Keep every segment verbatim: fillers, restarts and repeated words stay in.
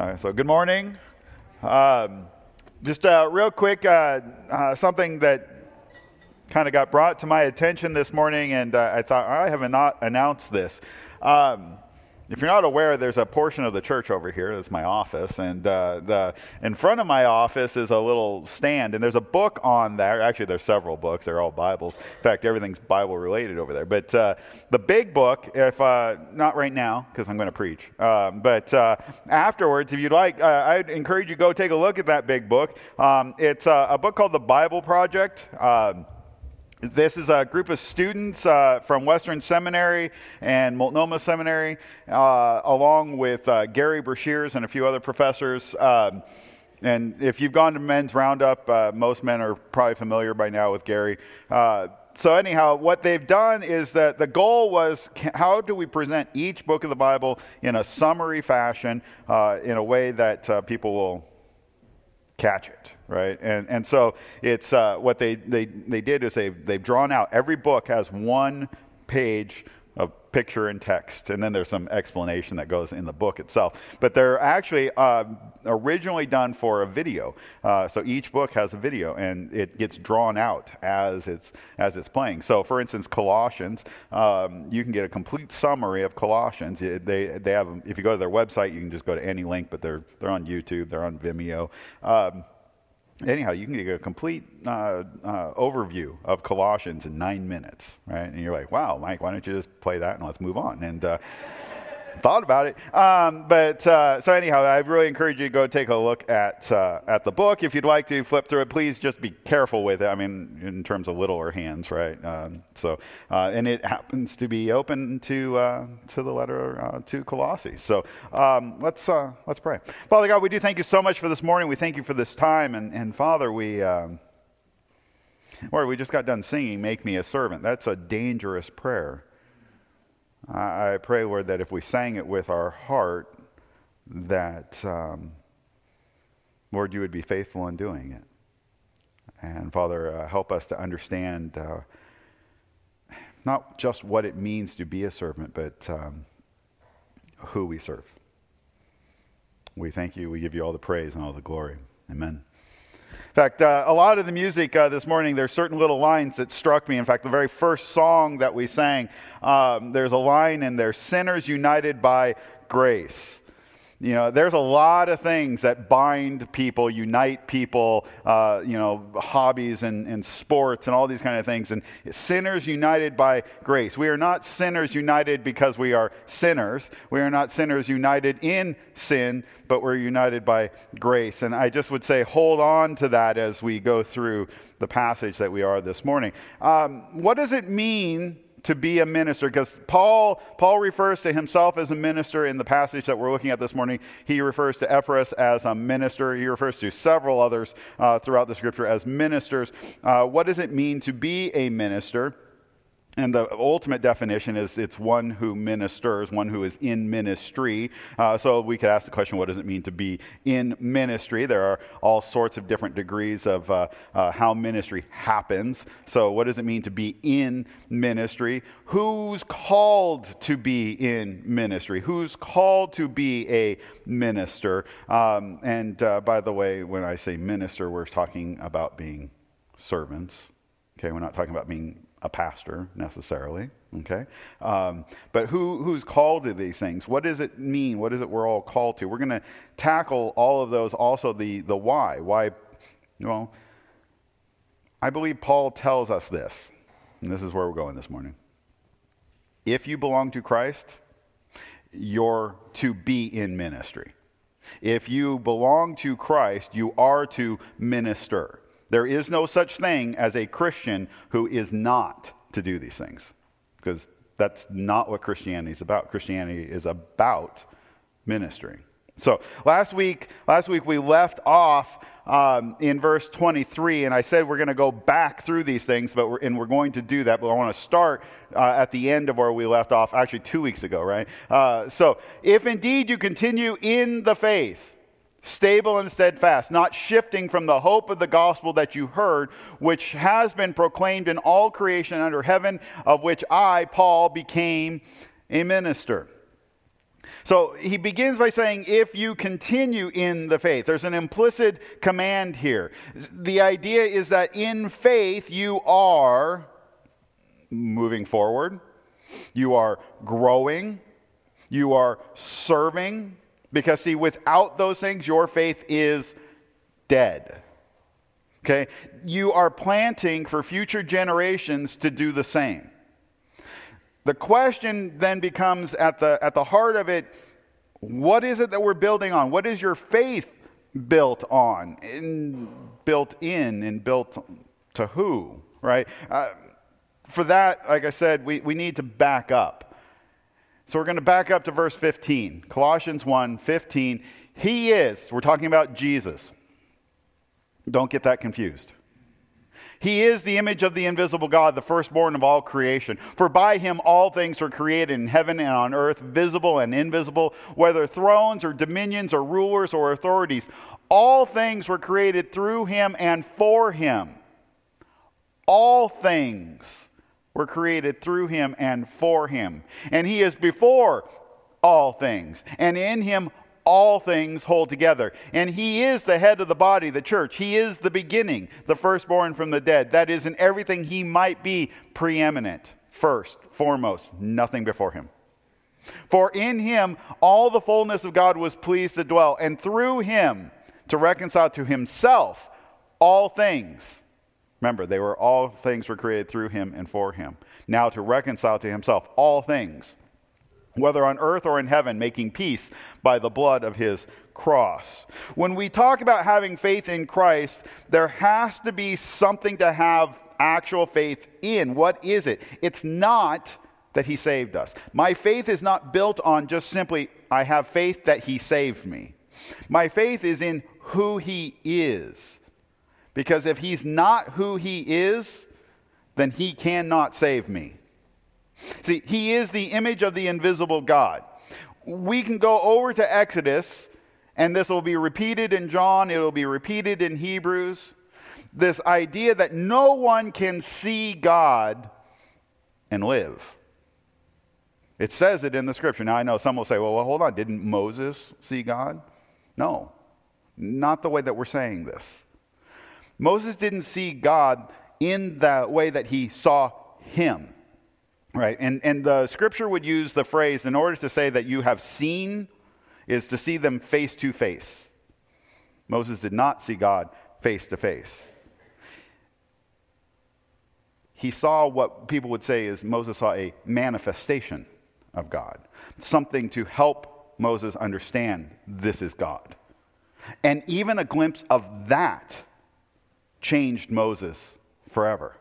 Uh, so good morning. Um, just uh, real quick, uh, uh, something that kind of got brought to my attention this morning, and uh, I thought, I haven't not announced this. Um, if you're not aware, there's a portion of the church over here. That's my office, and uh, the in front of my office is a little stand, and there's a book on there. Actually, there's several books. They're all Bibles. In fact, everything's Bible related over there. But uh, the big book, if uh, not right now, because I'm going to preach, um, but uh, afterwards, if you'd like, uh, I'd encourage you to go take a look at that big book. Um, it's uh, a book called The Bible Project. Um, This is a group of students uh, from Western Seminary and Multnomah Seminary, uh, along with uh, Gary Brashears and a few other professors. Um, and if you've gone to Men's Roundup, uh, most men are probably familiar by now with Gary. Uh, so anyhow, what they've done is that the goal was, how do we present each book of the Bible in a summary fashion, uh, in a way that uh, people will catch it, right? And and so it's uh, what they, they they did is they they've drawn out, every book has one page of picture and text, and then there's some explanation that goes in the book itself. But they're actually uh, originally done for a video. Uh, so each book has a video, and it gets drawn out as it's as it's playing. So, for instance, Colossians, um, you can get a complete summary of Colossians. They they have, if you go to their website, you can just go to any link, but they're they're on YouTube, they're on Vimeo. Um, Anyhow, you can get a complete uh, uh, overview of Colossians in nine minutes, right? And you're like, wow, Mike, why don't you just play that and let's move on? And uh, thought about it. Um, but uh, so anyhow, I really encourage you to go take a look at uh, at the book. If you'd like to flip through it, please just be careful with it. I mean, in terms of littler hands, right? Um, so, uh, and it happens to be open to uh, to the letter uh, to Colossae. So um, let's uh, let's pray. Father God, we do thank you so much for this morning. We thank you for this time, and and Father, we. Um, Lord, we just got done singing, "Make me a servant." That's a dangerous prayer. I pray, Lord, that if we sang it with our heart, that, um, Lord, you would be faithful in doing it. And, Father, uh, help us to understand uh, not just what it means to be a servant, but um, who we serve. We thank you. We give you all the praise and all the glory. Amen. In fact, uh, a lot of the music uh, this morning, there's certain little lines that struck me. In fact, the very first song that we sang, um, there's a line in there, "Sinners united by grace." You know, there's a lot of things that bind people, unite people, uh, you know, hobbies and, and sports and all these kind of things. And sinners united by grace. We are not sinners united because we are sinners. We are not sinners united in sin, but we're united by grace. And I just would say hold on to that as we go through the passage that we are this morning. Um, what does it mean to be a minister? Because Paul Paul refers to himself as a minister in the passage that we're looking at this morning. He refers to Epaphras as a minister. He refers to several others uh, throughout the scripture as ministers. Uh, what does it mean to be a minister? And the ultimate definition is it's one who ministers, one who is in ministry. Uh, so we could ask the question, what does it mean to be in ministry? There are all sorts of different degrees of uh, uh, how ministry happens. So what does it mean to be in ministry? Who's called to be in ministry? Who's called to be a minister? Um, and uh, by the way, when I say minister, we're talking about being servants. Okay, we're not talking about being a pastor necessarily, okay? Um, but who who's called to these things? What does it mean? What is it we're all called to? We're going to tackle all of those, also the, the why. Why, well, I believe Paul tells us this, and this is where we're going this morning. If you belong to Christ, you're to be in ministry. If you belong to Christ, you are to minister. There is no such thing as a Christian who is not to do these things, because that's not what Christianity is about. Christianity is about ministry. So last week, last week we left off um, in verse twenty-three, and I said we're going to go back through these things, but we're, and we're going to do that. But I want to start uh, at the end of where we left off, actually two weeks ago, right? Uh, so if indeed you continue in the faith, stable and steadfast, not shifting from the hope of the gospel that you heard, which has been proclaimed in all creation under heaven, of which I, Paul, became a minister. So he begins by saying, if you continue in the faith. There's an implicit command here. The idea is that in faith you are moving forward, you are growing, you are serving, because see, without those things, your faith is dead. Okay? You are planting for future generations to do the same. The question then becomes at the at the heart of it, what is it that we're building on? What is your faith built on? In, built in and built to who, right? Uh, for that, like I said, we, we need to back up. So we're going to back up to verse fifteen. Colossians one fifteen. He is, we're talking about Jesus. Don't get that confused. He is the image of the invisible God, the firstborn of all creation. For by him all things were created in heaven and on earth, visible and invisible, whether thrones or dominions or rulers or authorities. All things were created through him and for him. All things were created through him and for him. And he is before all things, and in him all things hold together. And he is the head of the body, the church. He is the beginning, the firstborn from the dead. That is, in everything he might be preeminent, first, foremost, nothing before him. For in him all the fullness of God was pleased to dwell, and through him to reconcile to himself all things. Remember, they were all things were created through him and for him. Now to reconcile to himself all things, whether on earth or in heaven, making peace by the blood of his cross. When we talk about having faith in Christ, there has to be something to have actual faith in. What is it? It's not that he saved us. My faith is not built on just simply, I have faith that he saved me. My faith is in who he is. Because if he's not who he is, then he cannot save me. See, he is the image of the invisible God. We can go over to Exodus, and this will be repeated in John, it will be repeated in Hebrews. This idea that no one can see God and live. It says it in the scripture. Now I know some will say, well, well, hold on, didn't Moses see God? No, not the way that we're saying this. Moses didn't see God in the way that he saw him. Right, and, and the scripture would use the phrase, in order to say that you have seen, is to see them face to face. Moses did not see God face to face. He saw what people would say is Moses saw a manifestation of God. Something to help Moses understand this is God. And even a glimpse of that changed Moses forever.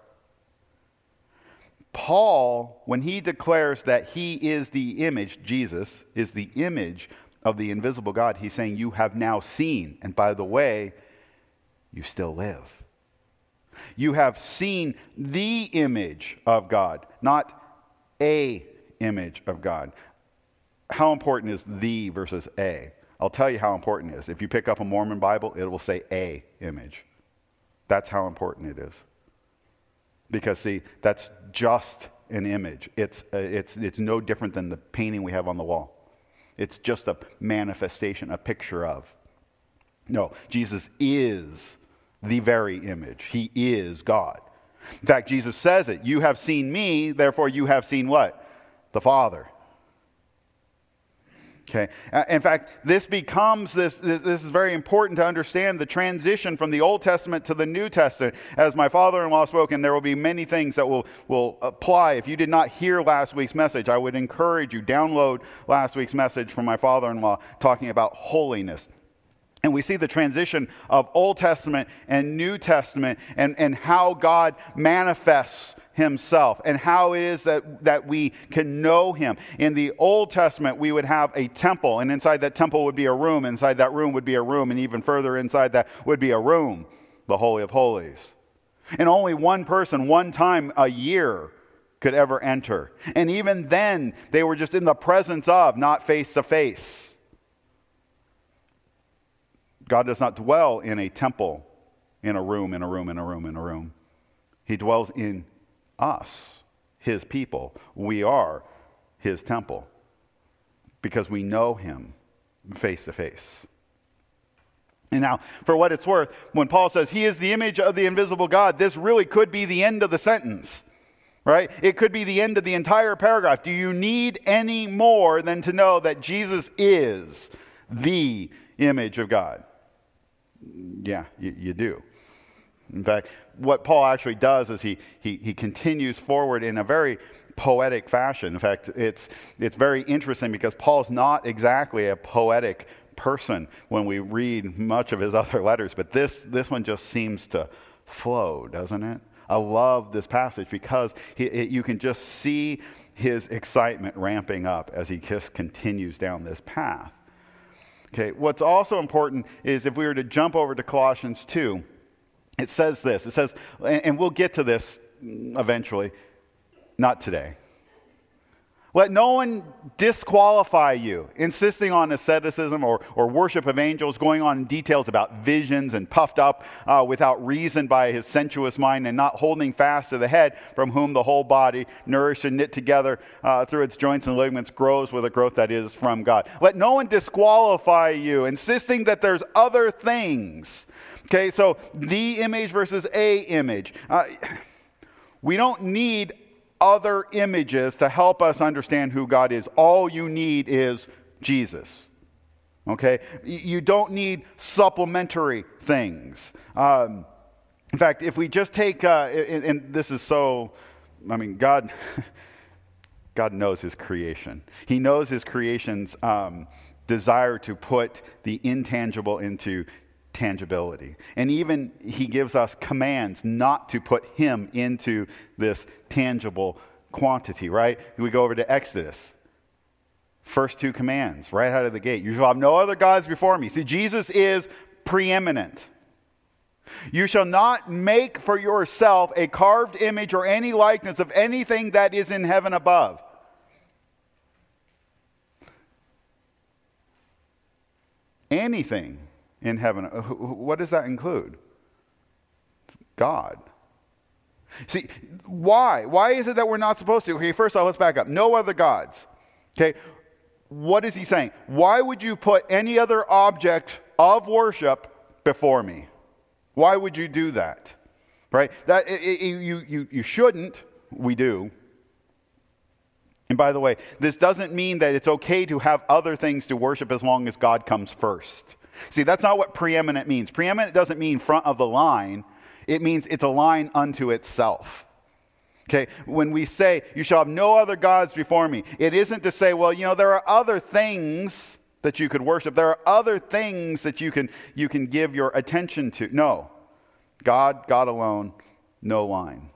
Paul, when he declares that he is the image, Jesus is the image of the invisible God, he's saying you have now seen, and by the way, you still live. You have seen the image of God, not a image of God. How important is the versus a? I'll tell you how important it is. If you pick up a Mormon Bible, it will say a image. That's how important it is. Because, see, that's just an image. It's, uh, it's, it's no different than the painting we have on the wall. It's just a manifestation, a picture of. No, Jesus is the very image. He is God. In fact, Jesus says it. You have seen me, therefore you have seen what? The Father. Okay. Uh, in fact, this becomes, this, this, this is very important to understand the transition from the Old Testament to the New Testament. As my father-in-law spoke, and there will be many things that will, will apply. If you did not hear last week's message, I would encourage you, download last week's message from my father-in-law talking about holiness. And we see the transition of Old Testament and New Testament, and, and how God manifests himself and how it is that, that we can know him. In the Old Testament, we would have a temple, and inside that temple would be a room. Inside that room would be a room, and even further inside that would be a room, the Holy of Holies. And only one person, one time a year, could ever enter. And even then, they were just in the presence of, not face to face. God does not dwell in a temple, in a room, in a room, in a room, in a room. He dwells in us, his people. We are his temple. because we know him face to face. And now, for what it's worth, when Paul says he is the image of the invisible God, this really could be the end of the sentence, right? It could be the end of the entire paragraph. Do you need any more than to know that Jesus is the image of God? Yeah, you, you do. In fact, what Paul actually does is he, he, he continues forward in a very poetic fashion. In fact, it's, it's very interesting because Paul's not exactly a poetic person when we read much of his other letters, but this this one just seems to flow, doesn't it? I love this passage because he, it, you can just see his excitement ramping up as he just continues down this path. Okay, what's also important is if we were to jump over to Colossians two, it says this. It says, and, and we'll get to this eventually, not today. Let no one disqualify you, insisting on asceticism or, or worship of angels, going on in details about visions and puffed up uh, without reason by his sensuous mind, and not holding fast to the head, from whom the whole body, nourished and knit together uh, through its joints and ligaments, grows with a growth that is from God. Let no one disqualify you, insisting that there's other things. Okay, so the image versus a image. Uh, we don't need other images to help us understand who God is. All you need is Jesus. Okay? You don't need supplementary things. Um, in fact, if we just take, uh, and, and this is so, I mean, God, God knows his creation. He knows his creation's um, desire to put the intangible into tangibility. And even he gives us commands not to put him into this tangible quantity, right? We go over to Exodus. First two commands, right out of the gate. You shall have no other gods before me. See, Jesus is preeminent. You shall not make for yourself a carved image or any likeness of anything that is in heaven above. Anything in heaven. What does that include? God. See, why? Why is it that we're not supposed to? Okay, first off, let's back up. No other gods. Okay, what is he saying? Why would you put any other object of worship before me? Why would you do that? Right? That it, it, you, you, you shouldn't. We do. And by the way, this doesn't mean that it's okay to have other things to worship as long as God comes first. See, that's not what preeminent means. Preeminent doesn't mean front of the line. It means it's a line unto itself. Okay, when we say, you shall have no other gods before me, it isn't to say, well, you know, there are other things that you could worship. There are other things that you can, you can give your attention to. No. God, God alone, no line.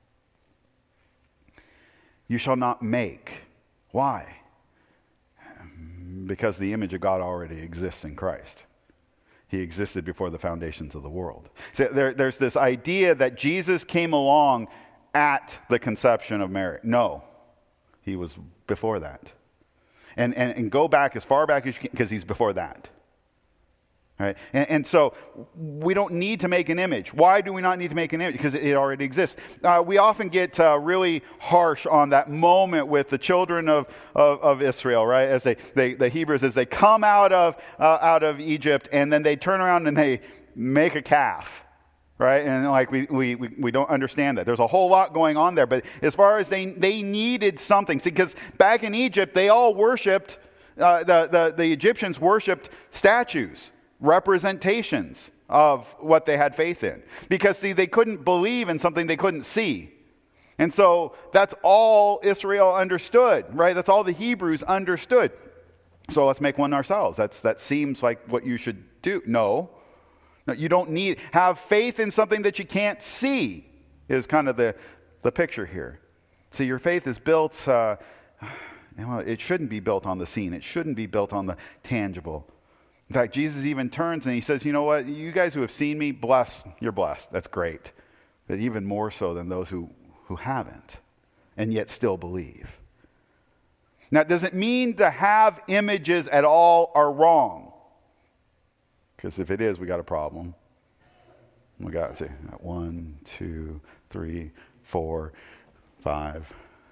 You shall not make. Why? Because the image of God already exists in Christ. He existed before the foundations of the world. So there, there's this idea that Jesus came along at the conception of Mary. No, he was before that. And, and, and go back as far back as you can, because he's before that. Right? And, and so we don't need to make an image. Why do we not need to make an image? Because it, it already exists. Uh, we often get uh, really harsh on that moment with the children of, of, of Israel, right? As they, they, the Hebrews, as they come out of, uh, out of Egypt, and then they turn around and they make a calf. Right? And like we, we, we, we don't understand that. There's a whole lot going on there. But as far as they, they needed something. See, because back in Egypt, they all worshipped, uh, the, the, the Egyptians worshipped statues. Representations of what they had faith in. Because, see, they couldn't believe in something they couldn't see. And so that's all Israel understood, right? That's all the Hebrews understood. So let's make one ourselves. That's, that seems like what you should do. No. No, you don't need, have faith in something that you can't see is kind of the, the picture here. See, your faith is built, uh, well, it shouldn't be built on the seen. It shouldn't be built on the tangible. In fact, Jesus even turns and he says, you know what, you guys who have seen me, blessed, you're blessed. That's great. But even more so than those who, who haven't and yet still believe. Now, does it mean to have images at all are wrong? Because if it is, we got a problem. We got to see one, two, three, four, five.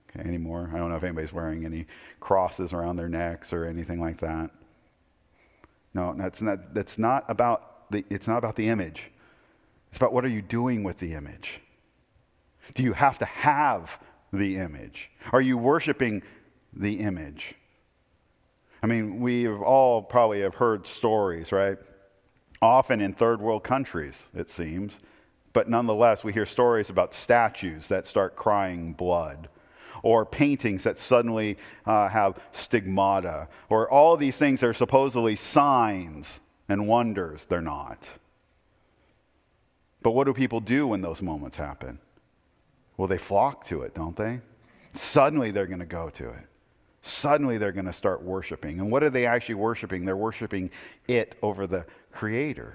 okay, anymore. I don't know if anybody's wearing any crosses around their necks or anything like that. No, that's not, that's not about the, it's not about the image. It's about what are you doing with the image. Do you have to have the image? Are you worshiping the image? I mean, we have all probably have heard stories, right? Often in third world countries, it seems. But nonetheless, we hear stories about statues that start crying blood, or paintings that suddenly uh, have stigmata, or all these things that are supposedly signs and wonders. They're not. But what do people do when those moments happen? Well, they flock to it, don't they? Suddenly they're going to go to it. Suddenly they're going to start worshiping. And what are they actually worshiping? They're worshiping it over the Creator.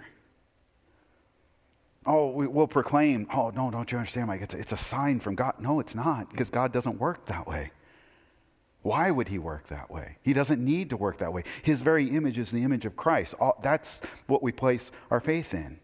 Oh, we, we'll proclaim, oh, no, don't you understand, Mike? It's a, it's a sign from God. No, it's not, because God doesn't work that way. Why would he work that way? He doesn't need to work that way. His very image is the image of Christ. All, that's what we place our faith in.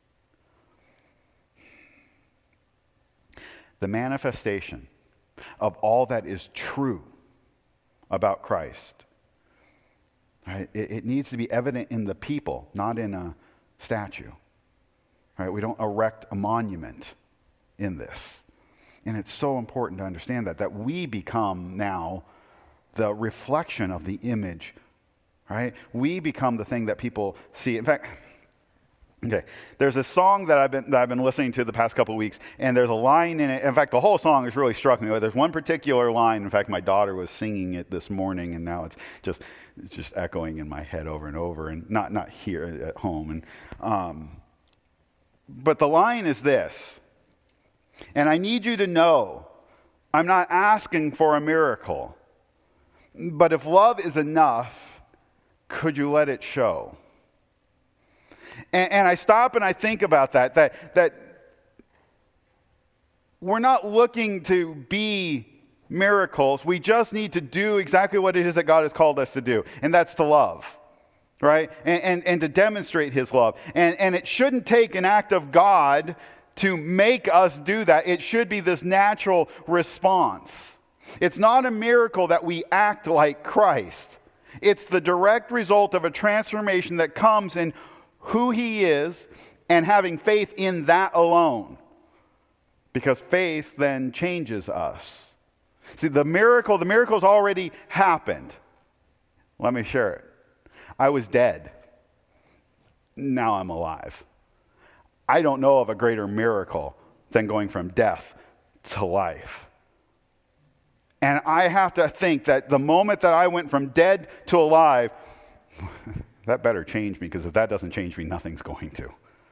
The manifestation of all that is true about Christ, right? It, it needs to be evident in the people, not in a statue. Right? We don't erect a monument in this. And it's so important to understand that, that we become now the reflection of the image, right? We become the thing that people see. In fact, okay, there's a song that I've been that I've been listening to the past couple of weeks, and there's a line in it. In fact, the whole song has really struck me. There's one particular line. In fact, my daughter was singing it this morning, and now it's just it's just echoing in my head over and over, and not not here at home. And um, but the line is this, and I need you to know, I'm not asking for a miracle, but if love is enough, could you let it show? And, and I stop and I think about that, that, that we're not looking to be miracles. We just need to do exactly what it is that God has called us to do, and that's to love, right? And, and, and to demonstrate his love. And, and it shouldn't take an act of God to make us do that. It should be this natural response. It's not a miracle that we act like Christ. It's the direct result of a transformation that comes in who he is and having faith in that alone. Because faith then changes us. See, the miracle, the miracle's already happened. Let me share it. I was dead. Now I'm alive. I don't know of a greater miracle than going from death to life. And I have to think that the moment that I went from dead to alive, that better change me, because if that doesn't change me, nothing's going to.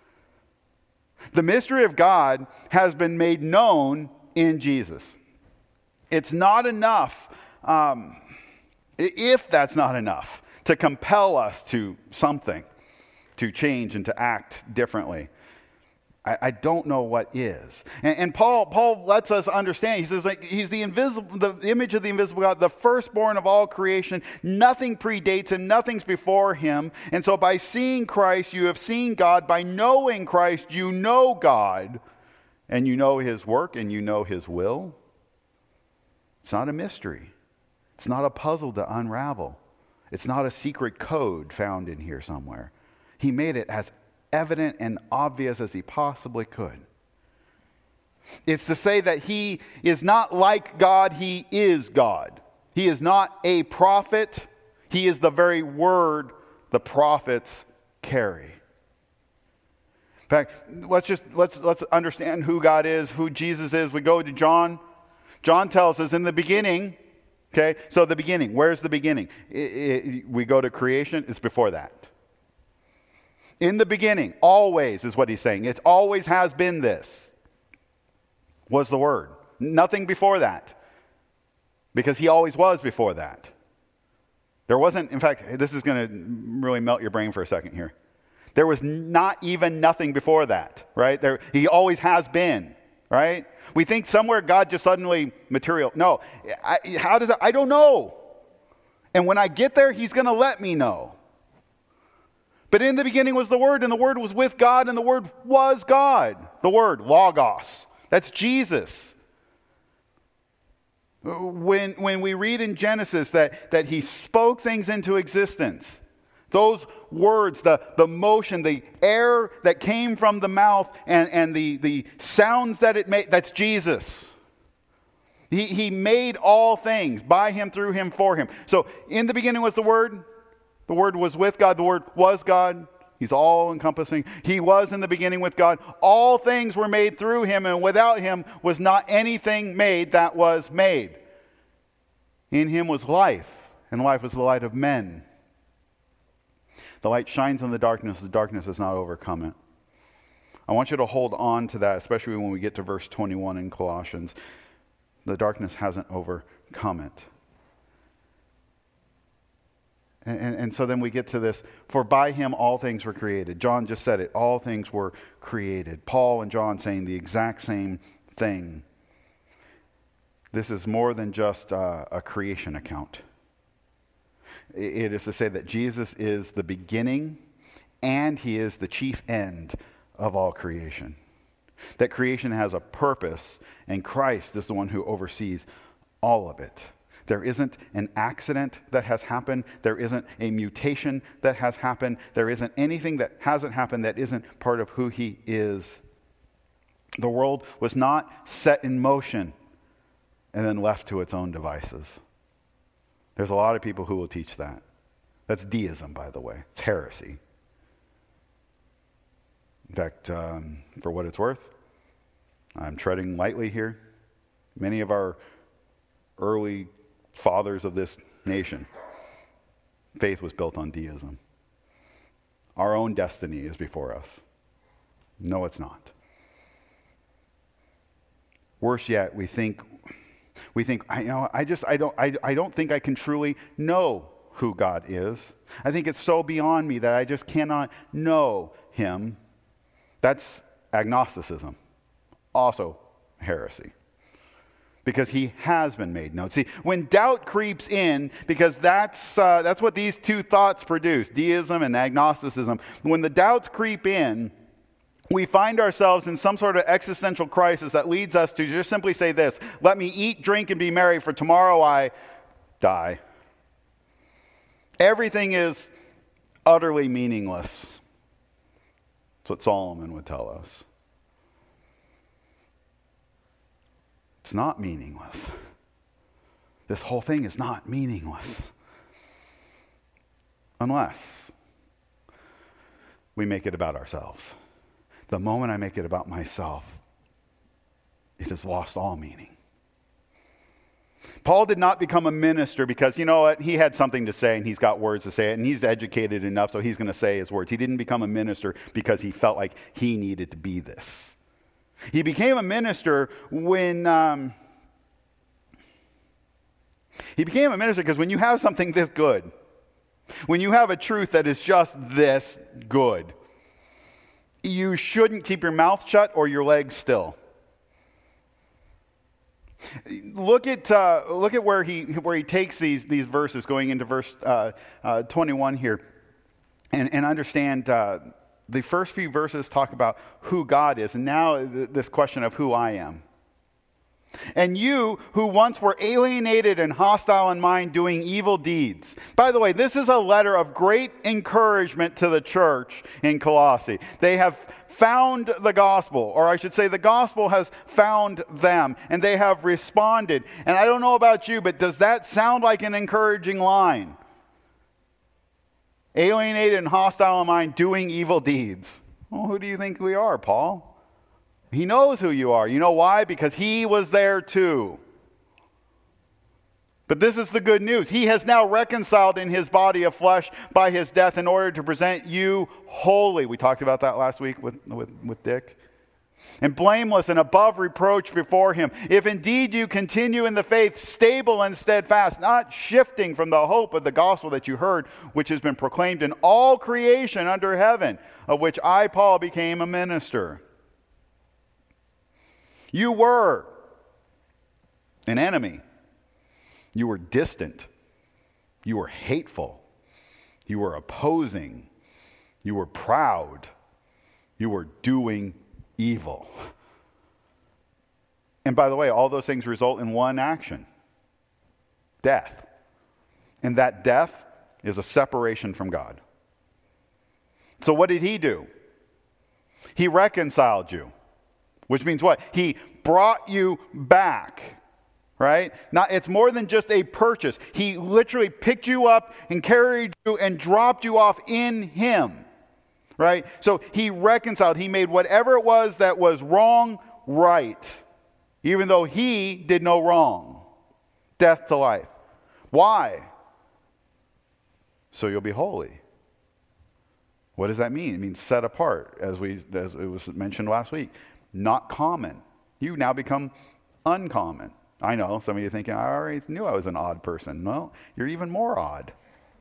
The mystery of God has been made known in Jesus. It's not enough, um, if that's not enough, to compel us to something, to change and to act differently. I, I don't know what is. And, and Paul, Paul lets us understand. He says, like, he's the invisible, the image of the invisible God, the firstborn of all creation. Nothing predates him, nothing's before him. And so by seeing Christ, you have seen God. By knowing Christ, you know God. And you know his work and you know his will. It's not a mystery. It's not a puzzle to unravel. It's not a secret code found in here somewhere. He made it as evident and obvious as he possibly could. It's to say that he is not like God, he is God. He is not a prophet, he is the very word the prophets carry. In fact, let's just let's let's understand who God is, who Jesus is. We go to John. John tells us in the beginning, okay, so the beginning, where's the beginning? It, it, we go to creation, it's before that. In the beginning, always is what he's saying. It always has been this, was the Word. Nothing before that, because he always was before that. There wasn't, in fact, this is going to really melt your brain for a second here. There was not even nothing before that, right? There, he always has been, right? We think somewhere God just suddenly material. No, I, how does that? I don't know. And when I get there, he's going to let me know. But in the beginning was the Word, and the Word was with God, and the Word was God. The Word, Logos. That's Jesus. When, when we read in Genesis that, that he spoke things into existence, those words, the, the motion, the air that came from the mouth and, and the, the sounds that it made, that's Jesus. He, he made all things by him, through him, for him. So in the beginning was the Word. The Word was with God. The Word was God. He's all-encompassing. He was in the beginning with God. All things were made through him, and without him was not anything made that was made. In him was life, and life was the light of men. The light shines in the darkness. The darkness has not overcome it. I want you to hold on to that, especially when we get to verse twenty-one in Colossians. The darkness hasn't overcome it. And, and, and so then we get to this, for by him all things were created. John just said it, all things were created. Paul and John saying the exact same thing. This is more than just uh, a creation account. It is to say that Jesus is the beginning and he is the chief end of all creation. That creation has a purpose and Christ is the one who oversees all of it. There isn't an accident that has happened. There isn't a mutation that has happened. There isn't anything that hasn't happened that isn't part of who he is. The world was not set in motion and then left to its own devices. There's a lot of people who will teach that. That's deism, by the way. It's heresy. In fact, um, for what it's worth, I'm treading lightly here. Many of our early fathers of this nation, faith was built on deism. Our own destiny is before us. No, it's not. Worse yet, we think we think I you know I just I don't I, I don't think I can truly know who God is. I think it's so beyond me that I just cannot know him. That's agnosticism. Also heresy. Because he has been made known. See, when doubt creeps in, because that's uh, that's what these two thoughts produce, deism and agnosticism. When the doubts creep in, we find ourselves in some sort of existential crisis that leads us to just simply say this: let me eat, drink, and be merry, for tomorrow I die. Everything is utterly meaningless. That's what Solomon would tell us. It's not meaningless. This whole thing is not meaningless. Unless we make it about ourselves. The moment I make it about myself, it has lost all meaning. Paul did not become a minister because, you know what, he had something to say and he's got words to say it and he's educated enough so he's going to say his words. He didn't become a minister because he felt like he needed to be this. He became a minister when um, he became a minister because when you have something this good, when you have a truth that is just this good, you shouldn't keep your mouth shut or your legs still. Look at uh, look at where he where he takes these these verses, going into verse uh, uh, twenty-one here, and and understand. Uh, The first few verses talk about who God is, and now th- this question of who I am. And you who once were alienated and hostile in mind, doing evil deeds. By the way, this is a letter of great encouragement to the church in Colossae. They have found the gospel, or I should say the gospel has found them, and they have responded. And I don't know about you, but does that sound like an encouraging line? Alienated and hostile in mind, doing evil deeds. Well, who do you think we are, Paul? He knows who you are. You know why? Because he was there too. But this is the good news. He has now reconciled in his body of flesh by his death in order to present you holy. We talked about that last week with, with, with Dick. And blameless and above reproach before him. If indeed you continue in the faith, stable and steadfast, not shifting from the hope of the gospel that you heard, which has been proclaimed in all creation under heaven, of which I, Paul, became a minister. You were an enemy. You were distant. You were hateful. You were opposing. You were proud. You were doing evil. And by the way, all those things result in one action. Death. And that death is a separation from God. So what did he do? He reconciled you. Which means what? He brought you back. Right? Now, it's more than just a purchase. He literally picked you up and carried you and dropped you off in him. Right? So he reconciled. He made whatever it was that was wrong right. Even though he did no wrong. Death to life. Why? So you'll be holy. What does that mean? It means set apart, as we as it was mentioned last week. Not common. You now become uncommon. I know, some of you thinking, I already knew I was an odd person. No, you're even more odd.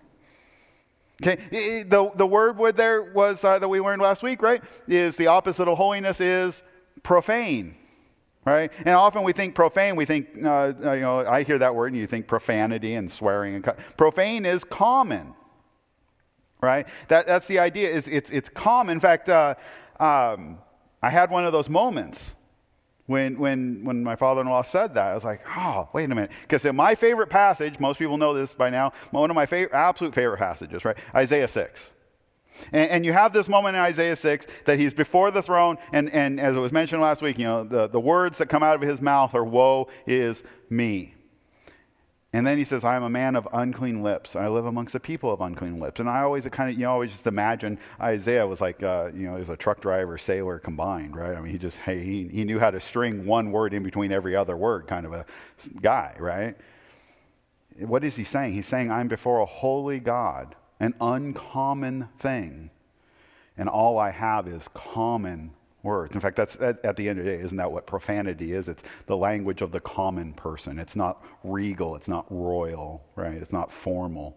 Okay, the, the word there was uh, that we learned last week, right, is the opposite of holiness is profane. Right? And often we think profane, we think, uh, you know, I hear that word and you think profanity and swearing. and Profane is common. Right? That That's the idea, is it's, it's common. In fact, uh, um, I had one of those moments when, when, when my father-in-law said that. I was like, oh, wait a minute. Because in my favorite passage, most people know this by now, one of my favorite, absolute favorite passages, right? Isaiah six. And, and you have this moment in Isaiah six that he's before the throne, and, and as it was mentioned last week, you know, the, the words that come out of his mouth are, woe is me. And then he says, I am a man of unclean lips. I live amongst a people of unclean lips. And I always kind of, you know, always just imagine Isaiah was like, uh, you know, he was a truck driver, sailor combined, right? I mean, he just, hey, he, he knew how to string one word in between every other word, kind of a guy, right? What is he saying? He's saying, I'm before a holy God, an uncommon thing. And all I have is common words. In fact, that's at, at the end of the day, isn't that what profanity is? It's the language of the common person. It's not regal. It's not royal, right? It's not formal.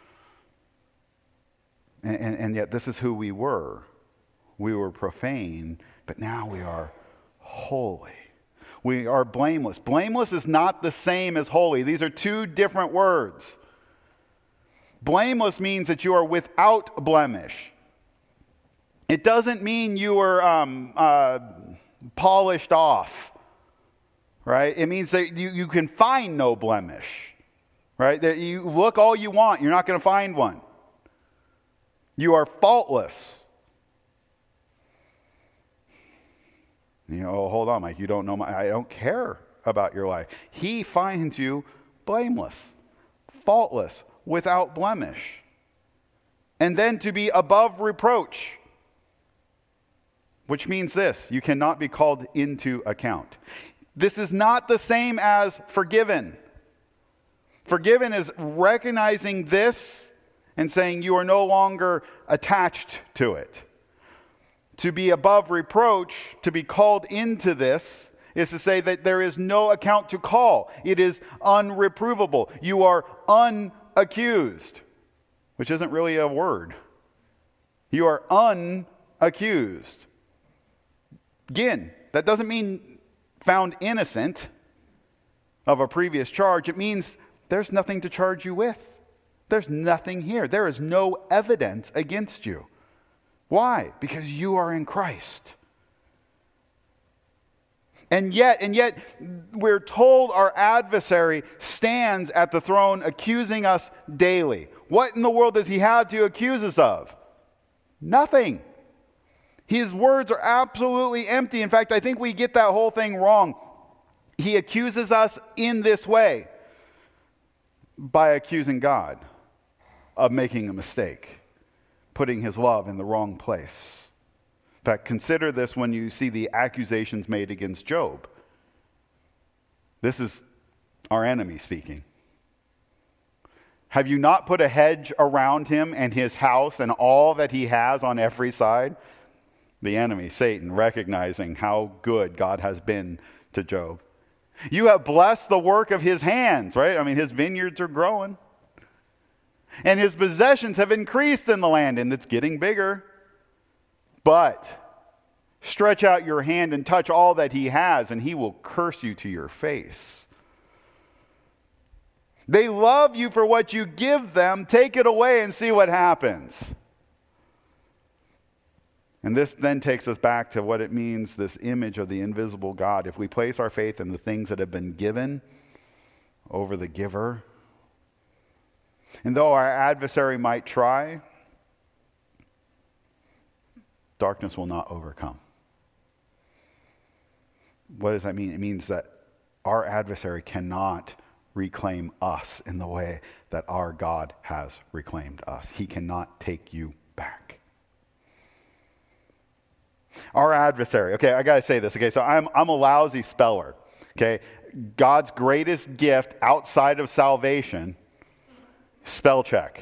And, and, and yet this is who we were. We were profane, but now we are holy. We are blameless. Blameless is not the same as holy. These are two different words. Blameless means that you are without blemish. It doesn't mean you were um, uh, polished off, right? It means that you, you can find no blemish, right? That you look all you want, you're not going to find one. You are faultless. You know, oh, hold on, Mike, you don't know my, I don't care about your life. He finds you blameless, faultless, without blemish. And then to be above reproach. Which means this, you cannot be called into account. This is not the same as forgiven. Forgiven is recognizing this and saying you are no longer attached to it. To be above reproach, to be called into this, is to say that there is no account to call. It is unreprovable. You are unaccused, which isn't really a word. You are unaccused. Again, that doesn't mean found innocent of a previous charge. It means there's nothing to charge you with. There's nothing here. There is no evidence against you. Why? Because you are in Christ. And yet, and yet, we're told our adversary stands at the throne accusing us daily. What in the world does he have to accuse us of? Nothing. His words are absolutely empty. In fact, I think we get that whole thing wrong. He accuses us in this way by accusing God of making a mistake, putting his love in the wrong place. In fact, consider this when you see the accusations made against Job. This is our enemy speaking. Have you not put a hedge around him and his house and all that he has on every side? The enemy, Satan, recognizing how good God has been to Job. You have blessed the work of his hands, right? I mean, his vineyards are growing. And his possessions have increased in the land, and it's getting bigger. But stretch out your hand and touch all that he has, and he will curse you to your face. They love you for what you give them. Take it away and see what happens. And this then takes us back to what it means, this image of the invisible God. If we place our faith in the things that have been given over the giver, And though our adversary might try, darkness will not overcome. What does that mean? It means that our adversary cannot reclaim us in the way that our God has reclaimed us. He cannot take you back. Our adversary, okay, I gotta say this, okay, so I'm, I'm a lousy speller, okay? God's greatest gift outside of salvation, spell check.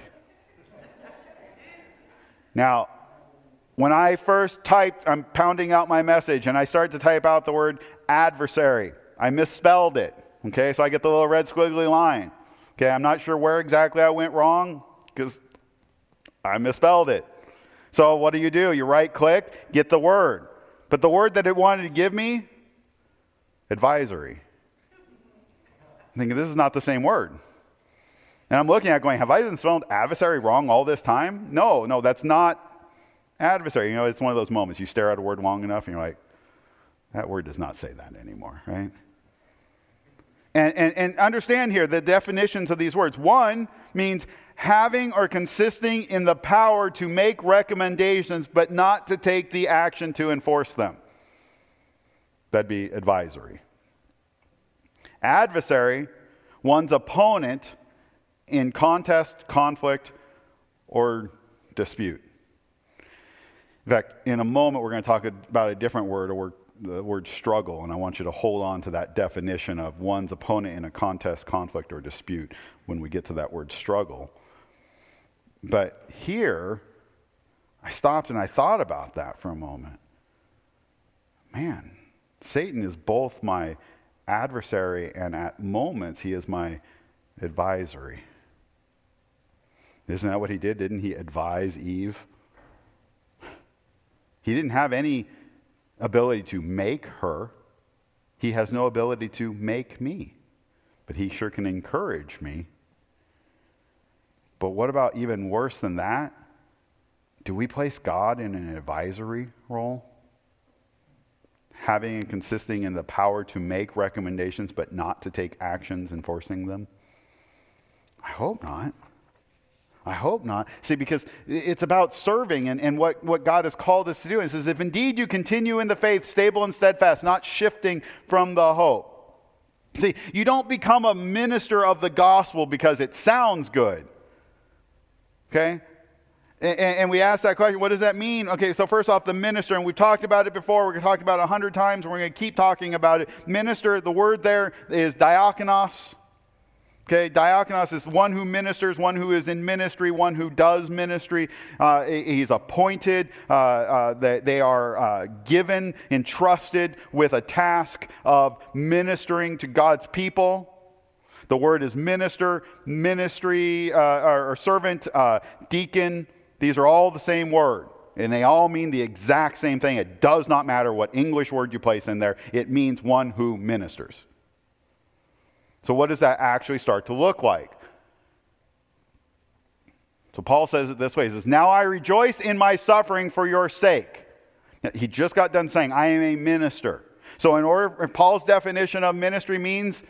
Now, when I first typed, I'm pounding out my message, and I start to type out the word adversary. I misspelled it, okay? So I get the little red squiggly line. Okay, I'm not sure where exactly I went wrong because I misspelled it. So what do you do? You right-click, get the word. But the word that it wanted to give me, advisory. I'm thinking, this is not the same word. And I'm looking at it going, have I been spelled adversary wrong all this time? No, no, that's not adversary. You know, it's one of those moments. You stare at a word long enough and you're like, that word does not say that anymore, right? And, and, and understand here the definitions of these words. One means having or consisting in the power to make recommendations but not to take the action to enforce them. That'd be advisory. Adversary, one's opponent in contest, conflict, or dispute. In fact, in a moment we're going to talk about a different word, a word, the word struggle, and I want you to hold on to that definition of one's opponent in a contest, conflict, or dispute when we get to that word struggle. But here, I stopped and I thought about that for a moment. Man, Satan is both my adversary and at moments he is my advisory. Isn't that what he did? Didn't he advise Eve? He didn't have any ability to make her. He has no ability to make me. But he sure can encourage me. But what about even worse than that? Do we place God in an advisory role? Having and consisting in the power to make recommendations but not to take actions enforcing them? I hope not. I hope not. See, because it's about serving and, and what, what God has called us to do. It says, if indeed you continue in the faith, stable and steadfast, not shifting from the hope. See, you don't become a minister of the gospel because it sounds good. Okay? And, and we ask that question, what does that mean? Okay, so first off, the minister, and we've talked about it before, we're going to talk about it a hundred times, and we're going to keep talking about it. Minister, the word there is diakonos. Okay, diakonos is one who ministers, one who is in ministry, one who does ministry. Uh, he's appointed. Uh, uh, they, they are uh, given, entrusted with a task of ministering to God's people. The word is minister, ministry, uh, or, or servant, uh, deacon. These are all the same word, and they all mean the exact same thing. It does not matter what English word you place in there. It means one who ministers. So what does that actually start to look like? So Paul says it this way. He says, now I rejoice in my suffering for your sake. He just got done saying, I am a minister. So in order, Paul's definition of ministry means,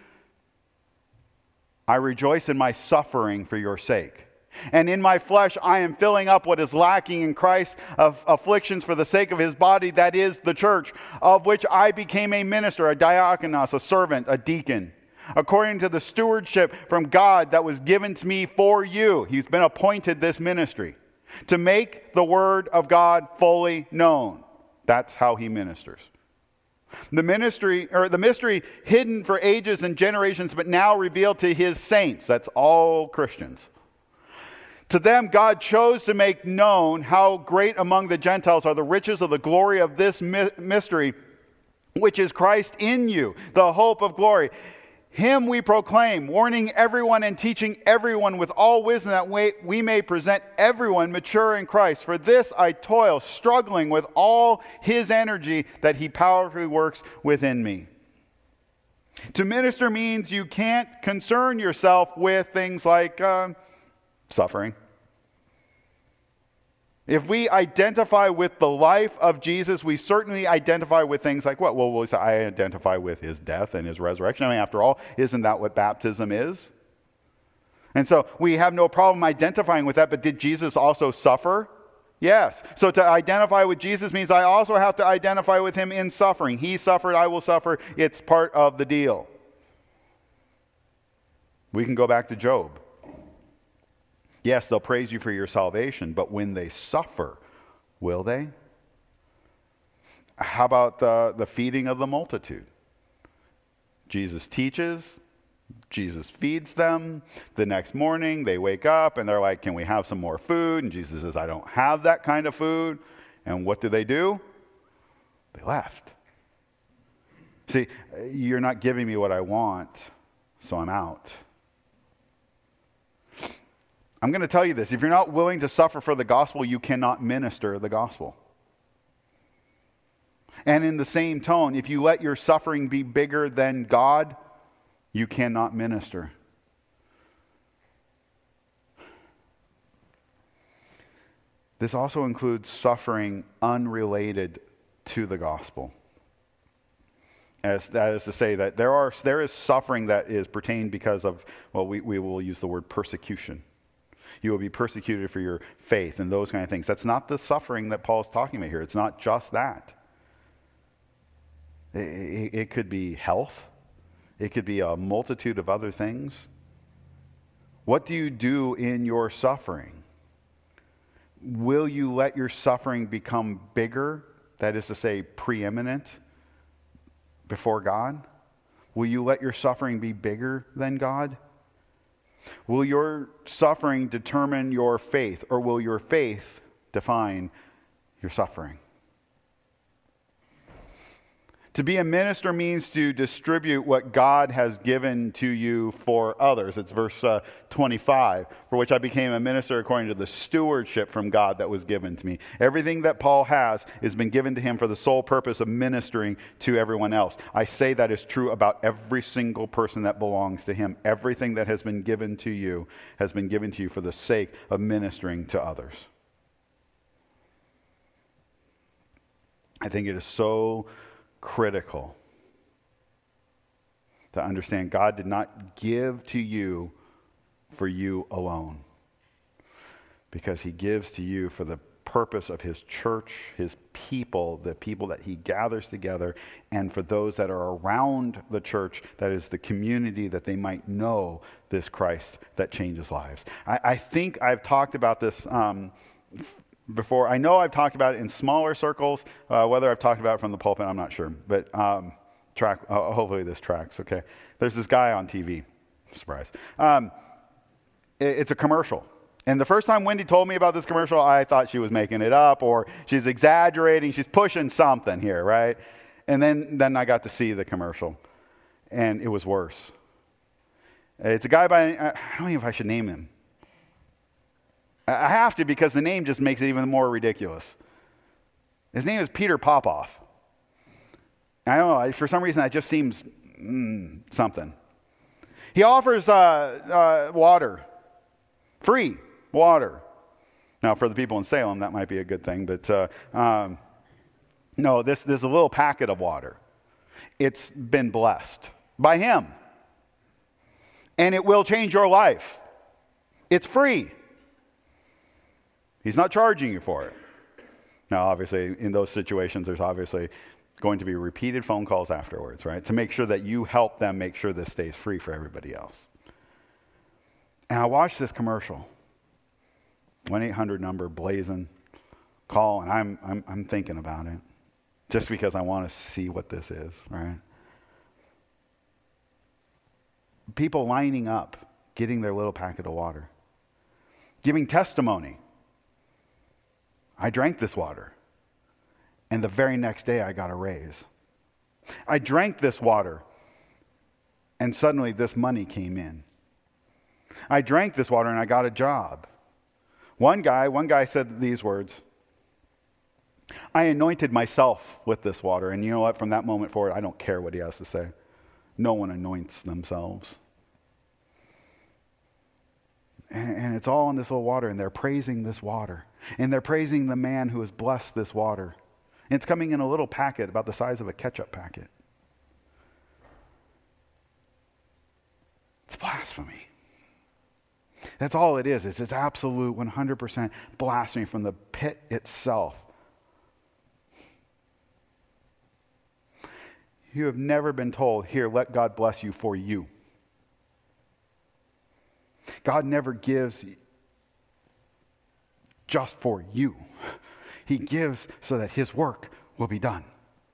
I rejoice in my suffering for your sake. And in my flesh, I am filling up what is lacking in Christ's of afflictions for the sake of his body, that is the church, of which I became a minister, a diakonos, a servant, a deacon, according to the stewardship from God that was given to me for you. He's been appointed this ministry to make the word of God fully known. That's how he ministers. The ministry, or the mystery hidden for ages and generations, but now revealed to his saints. That's all Christians. To them, God chose to make known how great among the Gentiles are the riches of the glory of this mi- mystery, which is Christ in you, the hope of glory. Him we proclaim, warning everyone and teaching everyone with all wisdom, that we, we may present everyone mature in Christ. For this I toil, struggling with all his energy that he powerfully works within me. To minister means you can't concern yourself with things like uh, suffering. If we identify with the life of Jesus, we certainly identify with things like what? Well, we'll say, I identify with his death and his resurrection. I mean, after all, isn't that what baptism is? And so we have no problem identifying with that, but did Jesus also suffer? Yes. So to identify with Jesus means I also have to identify with him in suffering. He suffered, I will suffer. It's part of the deal. We can go back to Job. Yes, they'll praise you for your salvation, but when they suffer, will they? How about the, the feeding of the multitude? Jesus teaches, Jesus feeds them. The next morning, they wake up and they're like, can we have some more food? And Jesus says, I don't have that kind of food. And what do they do? They left. See, you're not giving me what I want, so I'm out. I'm going to tell you this. If you're not willing to suffer for the gospel, you cannot minister the gospel. And in the same tone, if you let your suffering be bigger than God, you cannot minister. This also includes suffering unrelated to the gospel. As that is to say that there are there is suffering that is pertained because of, well, we, we will use the word persecution. You will be persecuted for your faith and those kind of things. That's not the suffering that Paul's talking about here. It's not just that. It, it, it could be health. It could be a multitude of other things. What do you do in your suffering? Will you let your suffering become bigger, that is to say, preeminent before God? Will you let your suffering be bigger than God? Will your suffering determine your faith, or will your faith define your suffering? To be a minister means to distribute what God has given to you for others. It's verse uh, twenty-five, for which I became a minister according to the stewardship from God that was given to me. Everything that Paul has has been given to him for the sole purpose of ministering to everyone else. I say that is true about every single person that belongs to him. Everything that has been given to you has been given to you for the sake of ministering to others. I think it is so critical to understand God did not give to you for you alone, because he gives to you for the purpose of his church, his people, the people that he gathers together, and for those that are around the church, that is the community, that they might know this Christ that changes lives. I, I think I've talked about this um, before. I know I've talked about it in smaller circles. Uh, whether I've talked about it from the pulpit, I'm not sure. But um, track. Uh, hopefully this tracks. Okay. There's this guy on T V. Surprise. Um, it, it's a commercial. And the first time Wendy told me about this commercial, I thought she was making it up, or she's exaggerating. She's pushing something here, right? And then, then I got to see the commercial, and it was worse. It's a guy by, I don't know if I should name him. I have to, because the name just makes it even more ridiculous. His name is Peter Popoff. I don't know, for some reason that just seems mm, something. He offers uh, uh, water, free water. Now, for the people in Salem, that might be a good thing, but uh, um, no, this, this is a little packet of water. It's been blessed by him, and it will change your life. It's free. He's not charging you for it. Now, obviously, in those situations, there's obviously going to be repeated phone calls afterwards, right? To make sure that you help them make sure this stays free for everybody else. And I watched this commercial. one eight hundred number blazing, call, and I'm, I'm, I'm thinking about it. Just because I want to see what this is, right? People lining up, getting their little packet of water. Giving testimony. I drank this water, and the very next day I got a raise. I drank this water, and suddenly this money came in. I drank this water, and I got a job. One guy, one guy said these words, I anointed myself with this water, and you know what? From that moment forward, I don't care what he has to say. No one anoints themselves. And it's all in this little water, and they're praising this water. And they're praising the man who has blessed this water. And it's coming in a little packet about the size of a ketchup packet. It's blasphemy. That's all it is. It's, it's absolute one hundred percent blasphemy from the pit itself. You have never been told, here, let God bless you for you. God never gives just for you. He gives so that his work will be done.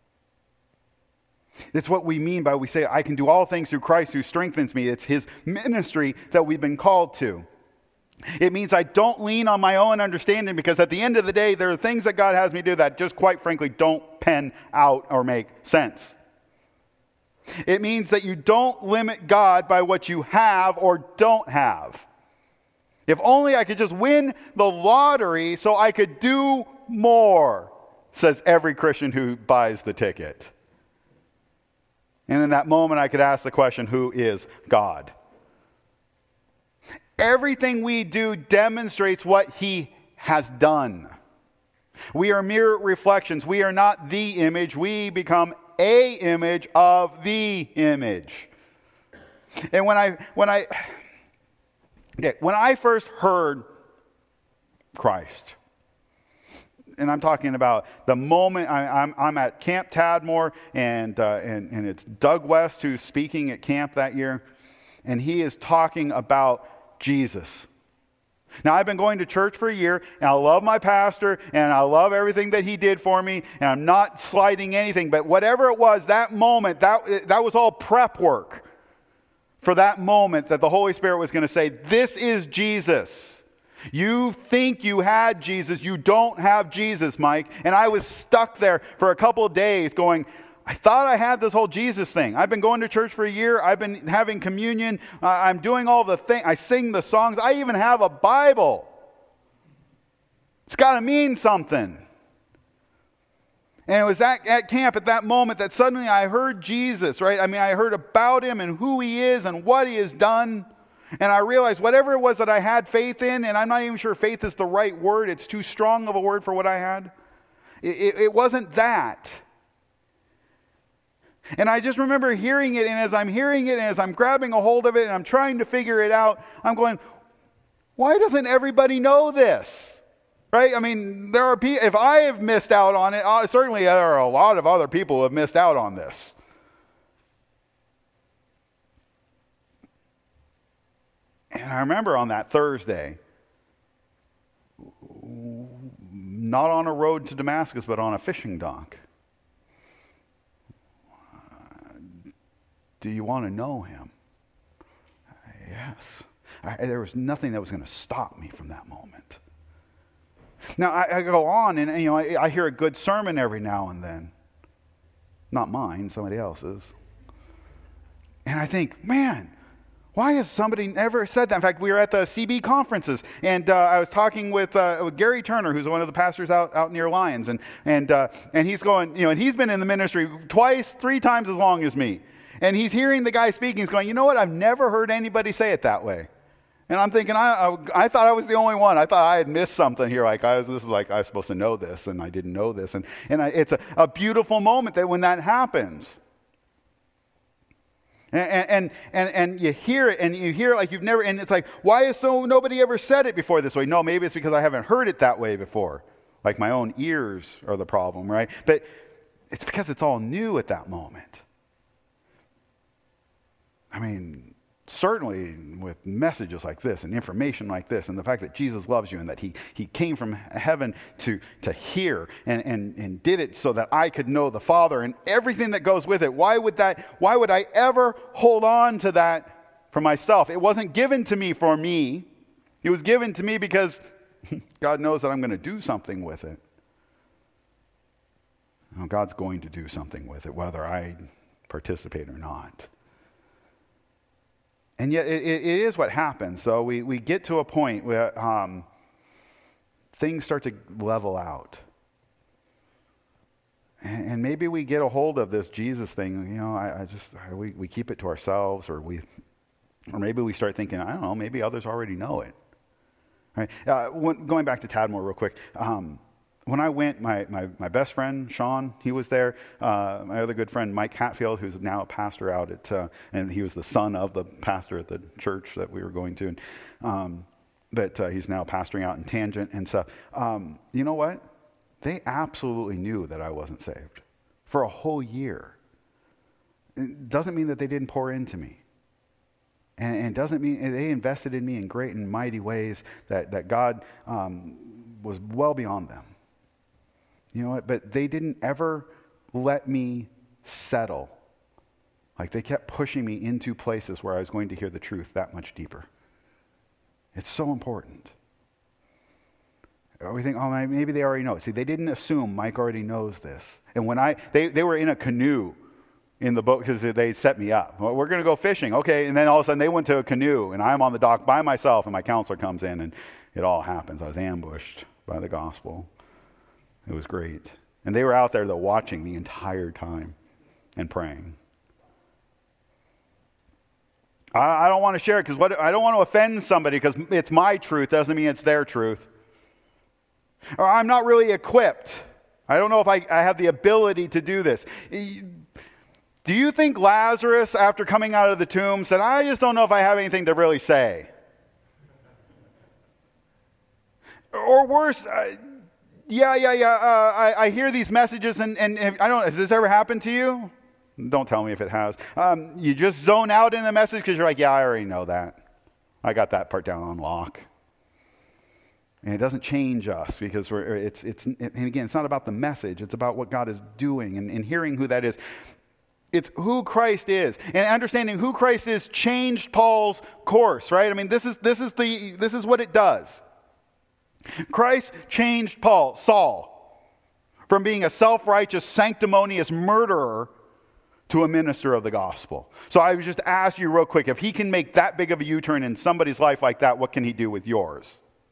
It's what we mean by we say, I can do all things through Christ who strengthens me. It's his ministry that we've been called to. It means I don't lean on my own understanding, because at the end of the day, there are things that God has me do that just quite frankly don't pen out or make sense. It means that you don't limit God by what you have or don't have. If only I could just win the lottery so I could do more, says every Christian who buys the ticket. And in that moment, I could ask the question, who is God? Everything we do demonstrates what he has done. We are mere reflections. We are not the image. We become a image of the image. And when I when I okay, when I first heard Christ, and I'm talking about the moment I, I'm I'm at Camp Tadmor, and uh, and and it's Doug West who's speaking at camp that year, and he is talking about Jesus. Now, I've been going to church for a year, and I love my pastor, and I love everything that he did for me, and I'm not slighting anything, but whatever it was, that moment, that, that was all prep work for that moment that the Holy Spirit was going to say, this is Jesus. You think you had Jesus, you don't have Jesus, Mike. And I was stuck there for a couple of days going, I thought I had this whole Jesus thing. I've been going to church for a year. I've been having communion. Uh, I'm doing all the things. I sing the songs. I even have a Bible. It's got to mean something. And it was at, at camp at that moment that suddenly I heard Jesus, right? I mean, I heard about him and who he is and what he has done. And I realized whatever it was that I had faith in, and I'm not even sure faith is the right word. It's too strong of a word for what I had. It, it, it wasn't that. And I just remember hearing it, and as I'm hearing it, and as I'm grabbing a hold of it, and I'm trying to figure it out, I'm going, why doesn't everybody know this? Right? I mean, there are people, if I have missed out on it, uh, certainly there are a lot of other people who have missed out on this. And I remember on that Thursday, not on a road to Damascus, but on a fishing dock. Do you want to know him? Yes. I, there was nothing that was going to stop me from that moment. Now, I, I go on, and, and you know, I, I hear a good sermon every now and then. Not mine, somebody else's. And I think, man, why has somebody never said that? In fact, we were at the C B conferences, and uh, I was talking with, uh, with Gary Turner, who's one of the pastors out, out near Lyons, and and uh, and he's going, you know, and he's been in the ministry twice, three times as long as me. And he's hearing the guy speaking. He's going, you know what? I've never heard anybody say it that way. And I'm thinking, I, I, I thought I was the only one. I thought I had missed something here. Like I was, this is like I was supposed to know this, and I didn't know this. And and I, it's a, a beautiful moment that when that happens. And, and and and you hear it, and you hear it like you've never. And it's like, why is so nobody ever said it before this way? No, maybe it's because I haven't heard it that way before. Like my own ears are the problem, right? But it's because it's all new at that moment. I mean, certainly with messages like this and information like this, and the fact that Jesus loves you and that he, he came from heaven to, to hear and, and, and did it so that I could know the Father and everything that goes with it. Why would that, why would I ever hold on to that for myself? It wasn't given to me for me. It was given to me because God knows that I'm going to do something with it. Well, God's going to do something with it, whether I participate or not. And yet it, it is what happens. So we, we get to a point where um, things start to level out. And, and maybe we get a hold of this Jesus thing. You know, I, I just, I, we, we keep it to ourselves, or we, or maybe we start thinking, I don't know, maybe others already know it. Right? Uh, when, going back to Tadmor real quick. Um, when I went, my, my, my best friend, Sean, he was there. Uh, my other good friend, Mike Hatfield, who's now a pastor out at, uh, and he was the son of the pastor at the church that we were going to. And, um, but uh, he's now pastoring out in Tangent and stuff. Um, you know what? They absolutely knew that I wasn't saved for a whole year. It doesn't mean that they didn't pour into me. And it doesn't mean they invested in me in great and mighty ways that, that God um, was well beyond them. You know what? But they didn't ever let me settle. Like they kept pushing me into places where I was going to hear the truth that much deeper. It's so important. We think, oh, maybe they already know it. See, they didn't assume Mike already knows this. And when I, they, they were in a canoe in the boat because they set me up. Well, we're going to go fishing. Okay. And then all of a sudden they went to a canoe and I'm on the dock by myself and my counselor comes in and it all happens. I was ambushed by the gospel. It was great. And they were out there though watching the entire time and praying. I, I don't want to share it because what I don't want to offend somebody because it's my truth. Doesn't mean it's their truth. Or I'm not really equipped. I don't know if I, I have the ability to do this. Do you think Lazarus, after coming out of the tomb, said, I just don't know if I have anything to really say? Or worse, uh, yeah, yeah, yeah, uh, I, I hear these messages and, and I don't know, has this ever happened to you? Don't tell me if it has. Um, you just zone out in the message because you're like, yeah, I already know that. I got that part down on lock. And it doesn't change us because we're, it's, it's, and again, it's not about the message. It's about what God is doing and, and hearing who that is. It's who Christ is, and understanding who Christ is changed Paul's course, right? I mean, this is this is the this is what it does. Christ changed Paul, Saul, from being a self-righteous, sanctimonious murderer to a minister of the gospel. So I would just ask you real quick, if he can make that big of a U-turn in somebody's life like that, what can he do with yours?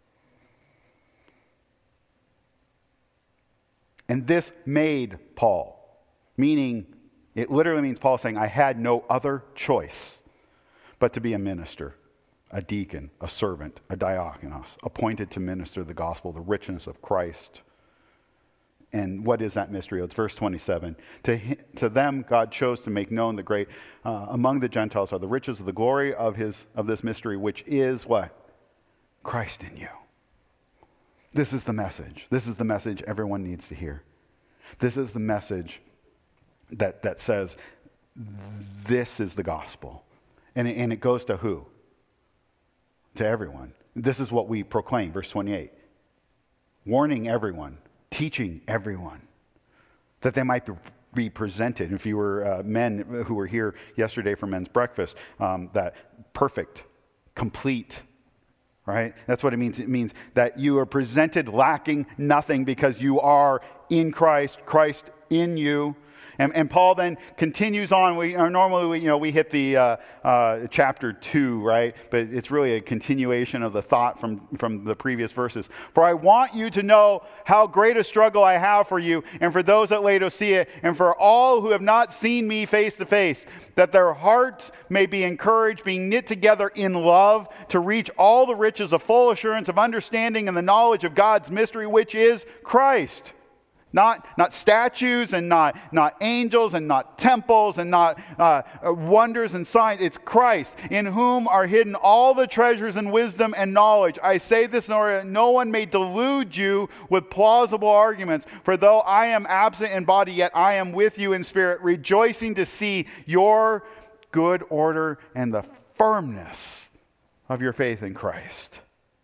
And this made Paul, meaning it literally means Paul saying, I had no other choice but to be a minister, a deacon, a servant, a diakonos, appointed to minister the gospel, the richness of Christ. And what is that mystery? It's verse twenty-seven. To, to them, God chose to make known the great, uh, among the Gentiles are the riches of the glory of his of this mystery, which is what? Christ in you. This is the message. This is the message everyone needs to hear. This is the message that, that says, this is the gospel. And it, and it goes to who? To everyone. This is what we proclaim, verse twenty-eight. Warning everyone, teaching everyone, that they might be, be presented. If you were uh, men who were here yesterday for men's breakfast, um, that perfect, complete, right? That's what it means. It means that you are presented lacking nothing because you are in Christ, Christ in you. And, and Paul then continues on. We are normally, we, you know, we hit the uh, uh, chapter two, right? But it's really a continuation of the thought from, from the previous verses. For I want you to know how great a struggle I have for you and for those at Laodicea and for all who have not seen me face to face, that their hearts may be encouraged, being knit together in love, to reach all the riches of full assurance of understanding and the knowledge of God's mystery, which is Christ. Not, not statues and not, not angels and not temples and not uh, wonders and signs. It's Christ, in whom are hidden all the treasures and wisdom and knowledge. I say this in order that no one may delude you with plausible arguments. For though I am absent in body, yet I am with you in spirit, rejoicing to see your good order and the firmness of your faith in Christ.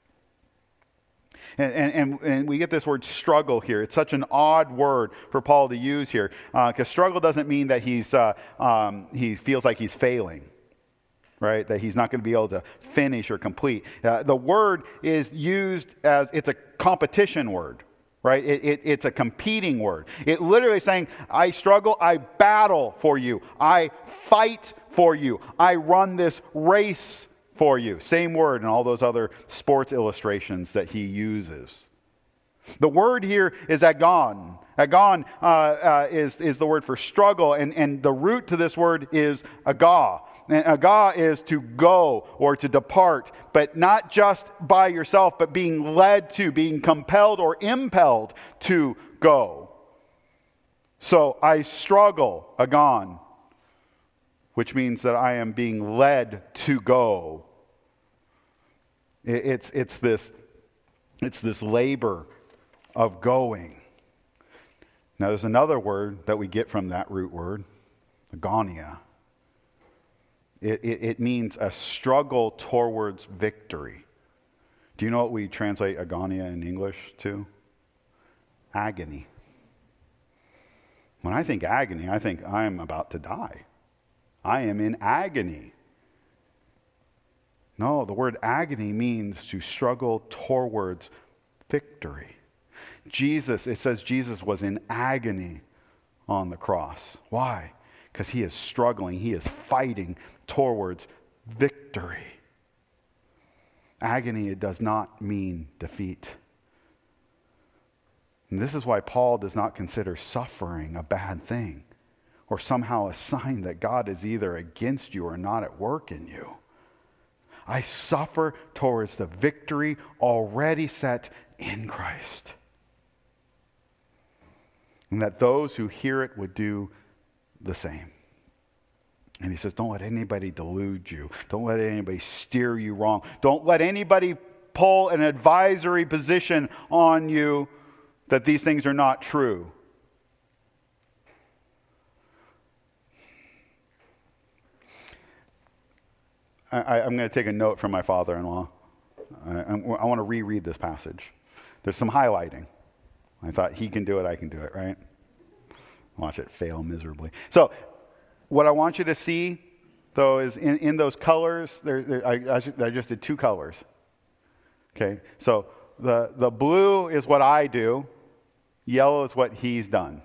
And, and, and we get this word struggle here. It's such an odd word for Paul to use here, because uh, struggle doesn't mean that he's uh, um, he feels like he's failing, right? That he's not going to be able to finish or complete. Uh, the word is used as, it's a competition word, right? It, it, it's a competing word. It literally is saying, I struggle, I battle for you, I fight for you, I run this race for you. Same word in all those other sports illustrations that he uses. The word here is agon. Agon uh, uh, is, is the word for struggle, and, and the root to this word is agah. And aga is to go or to depart, but not just by yourself, but being led to, being compelled or impelled to go. So I struggle, agon, which means that I am being led to go. It's, it's, this, it's this labor of going. Now there's another word that we get from that root word, agonia. It, it, it means a struggle towards victory. Do you know what we translate agonia in English to? Agony. When I think agony, I think I'm about to die. I am in agony. No, the word agony means to struggle towards victory. Jesus, it says Jesus was in agony on the cross. Why? Because he is struggling, he is fighting towards victory. Agony, it does not mean defeat. And this is why Paul does not consider suffering a bad thing or somehow a sign that God is either against you or not at work in you. I suffer towards the victory already set in Christ. And that those who hear it would do the same. And he says, don't let anybody delude you. Don't let anybody steer you wrong. Don't let anybody pull an advisory position on you that these things are not true. I, I'm going to take a note from my father-in-law. I, I want to reread this passage. There's some highlighting. I thought he can do it, I can do it, right? Watch it fail miserably. So, what I want you to see, though, is in, in those colors, there, there, I, I just did two colors. Okay, so the, the blue is what I do, yellow is what he's done.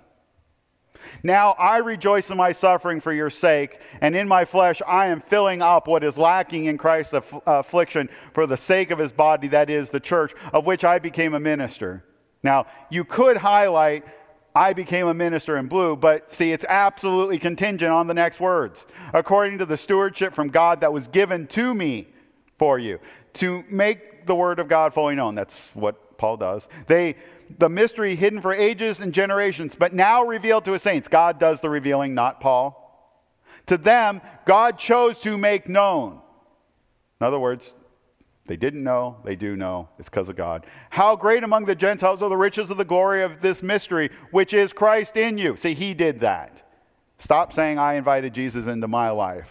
Now I rejoice in my suffering for your sake, and in my flesh I am filling up what is lacking in Christ's aff- affliction for the sake of his body, that is, the church, of which I became a minister. Now, you could highlight, I became a minister in blue, but see, it's absolutely contingent on the next words. According to the stewardship from God that was given to me for you, to make the word of God fully known. That's what Paul does. They, the mystery hidden for ages and generations, but now revealed to his saints. God does the revealing, not Paul. To them, God chose to make known. In other words, they didn't know, they do know. It's because of God. How great among the Gentiles are the riches of the glory of this mystery, which is Christ in you. See, he did that. Stop saying, I invited Jesus into my life.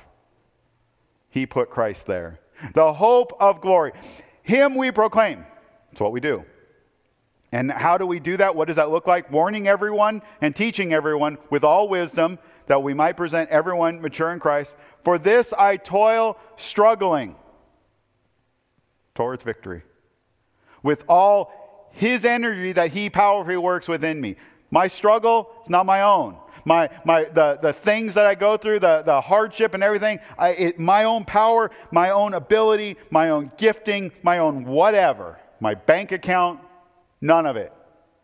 He put Christ there. The hope of glory. Him we proclaim. That's what we do. And how do we do that? What does that look like? Warning everyone and teaching everyone with all wisdom, that we might present everyone mature in Christ. For this I toil, struggling towards victory, with all his energy that he powerfully works within me. My struggle is not my own. My, my, the, the things that I go through, the, the hardship and everything, I, it, my own power, my own ability, my own gifting, my own whatever, my bank account, none of it.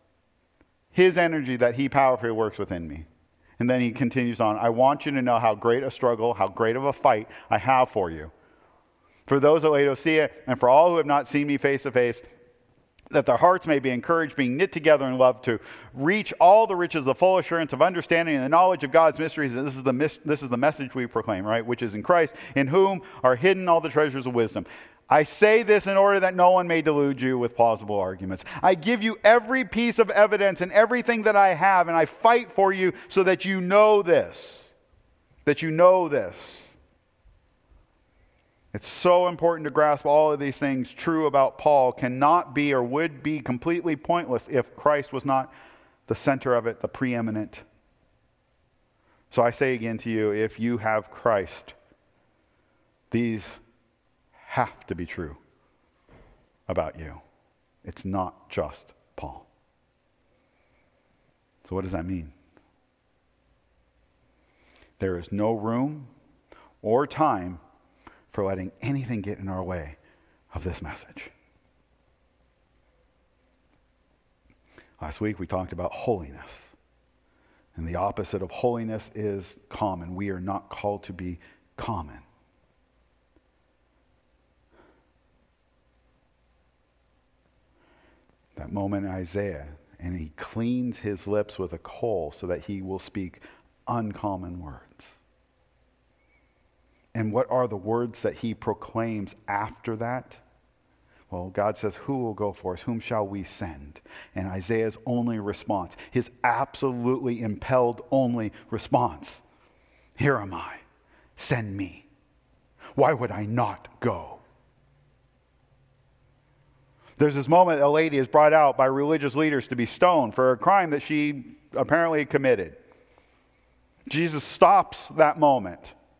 His energy that he powerfully works within me. And then he continues on, I want you to know how great a struggle, how great of a fight I have for you. For those at Laodicea, and for all who have not seen me face to face, that their hearts may be encouraged, being knit together in love, to reach all the riches of the full assurance of understanding and the knowledge of God's mysteries. And this is the mis- this is the message we proclaim, right? Which is in Christ, in whom are hidden all the treasures of wisdom. I say this in order that no one may delude you with plausible arguments. I give you every piece of evidence and everything that I have, and I fight for you so that you know this. That you know this. It's so important to grasp all of these things true about Paul cannot be or would be completely pointless if Christ was not the center of it, the preeminent. So I say again to you, if you have Christ, these have to be true about you. It's not just Paul. So what does that mean? There is no room or time for letting anything get in our way of this message. Last week we talked about holiness. And the opposite of holiness is common. We are not called to be common. That moment in Isaiah, and he cleans his lips with a coal so that he will speak uncommon words. And what are the words that he proclaims after that? Well, God says, who will go for us? Whom shall we send? And Isaiah's only response, his absolutely impelled only response, here am I, send me. Why would I not go? There's this moment a lady is brought out by religious leaders to be stoned for a crime that she apparently committed. Jesus stops that moment.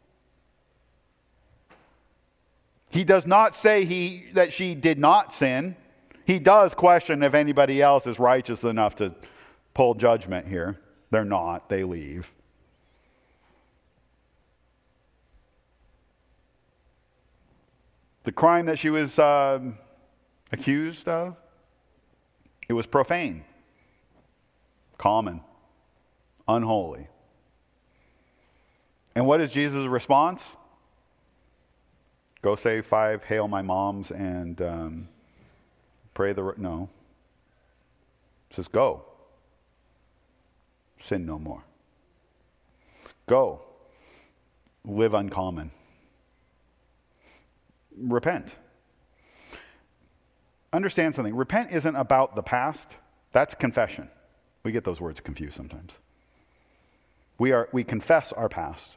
He does not say he, that she did not sin. He does question if anybody else is righteous enough to pull judgment here. They're not. They leave. The crime that she was uh, accused of, it was profane, common, unholy. And what is Jesus' response? Go say five Hail My Moms and um, pray the... No. It says go. Sin no more. Go. Live uncommon. Repent. Understand something. Repent isn't about the past. That's confession. We get those words confused sometimes. We are we confess our past.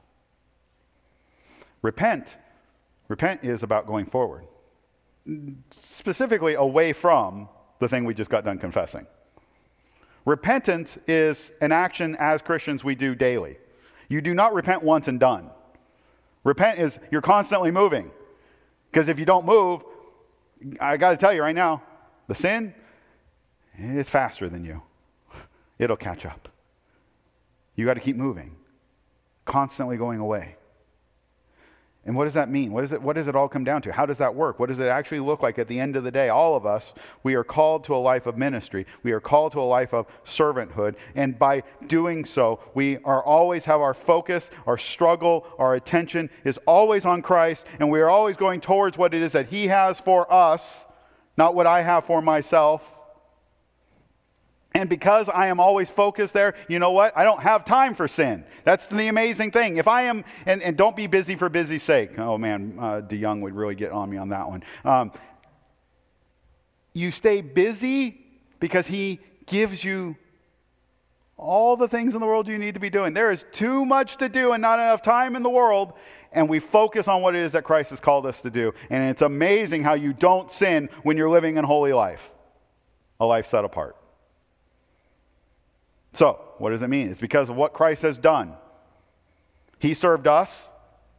Repent. Repent is about going forward. Specifically away from the thing we just got done confessing. Repentance is an action as Christians we do daily. You do not repent once and done. Repent is you're constantly moving. Because if you don't move, I got to tell you right now, the sin is faster than you. It'll catch up. You got to keep moving, constantly going away. And what does that mean? What, is it, what does it all come down to? How does that work? What does it actually look like at the end of the day? All of us, we are called to a life of ministry. We are called to a life of servanthood. And by doing so, we are always have our focus, our struggle, our attention is always on Christ. And we are always going towards what it is that He has for us, not what I have for myself. And because I am always focused there, you know what? I don't have time for sin. That's the amazing thing. If I am, and, and don't be busy for busy's sake. Oh man, uh, DeYoung would really get on me on that one. Um, you stay busy because He gives you all the things in the world you need to be doing. There is too much to do and not enough time in the world. And we focus on what it is that Christ has called us to do. And it's amazing how you don't sin when you're living a holy life. A life set apart. So, what does it mean? It's because of what Christ has done. He served us.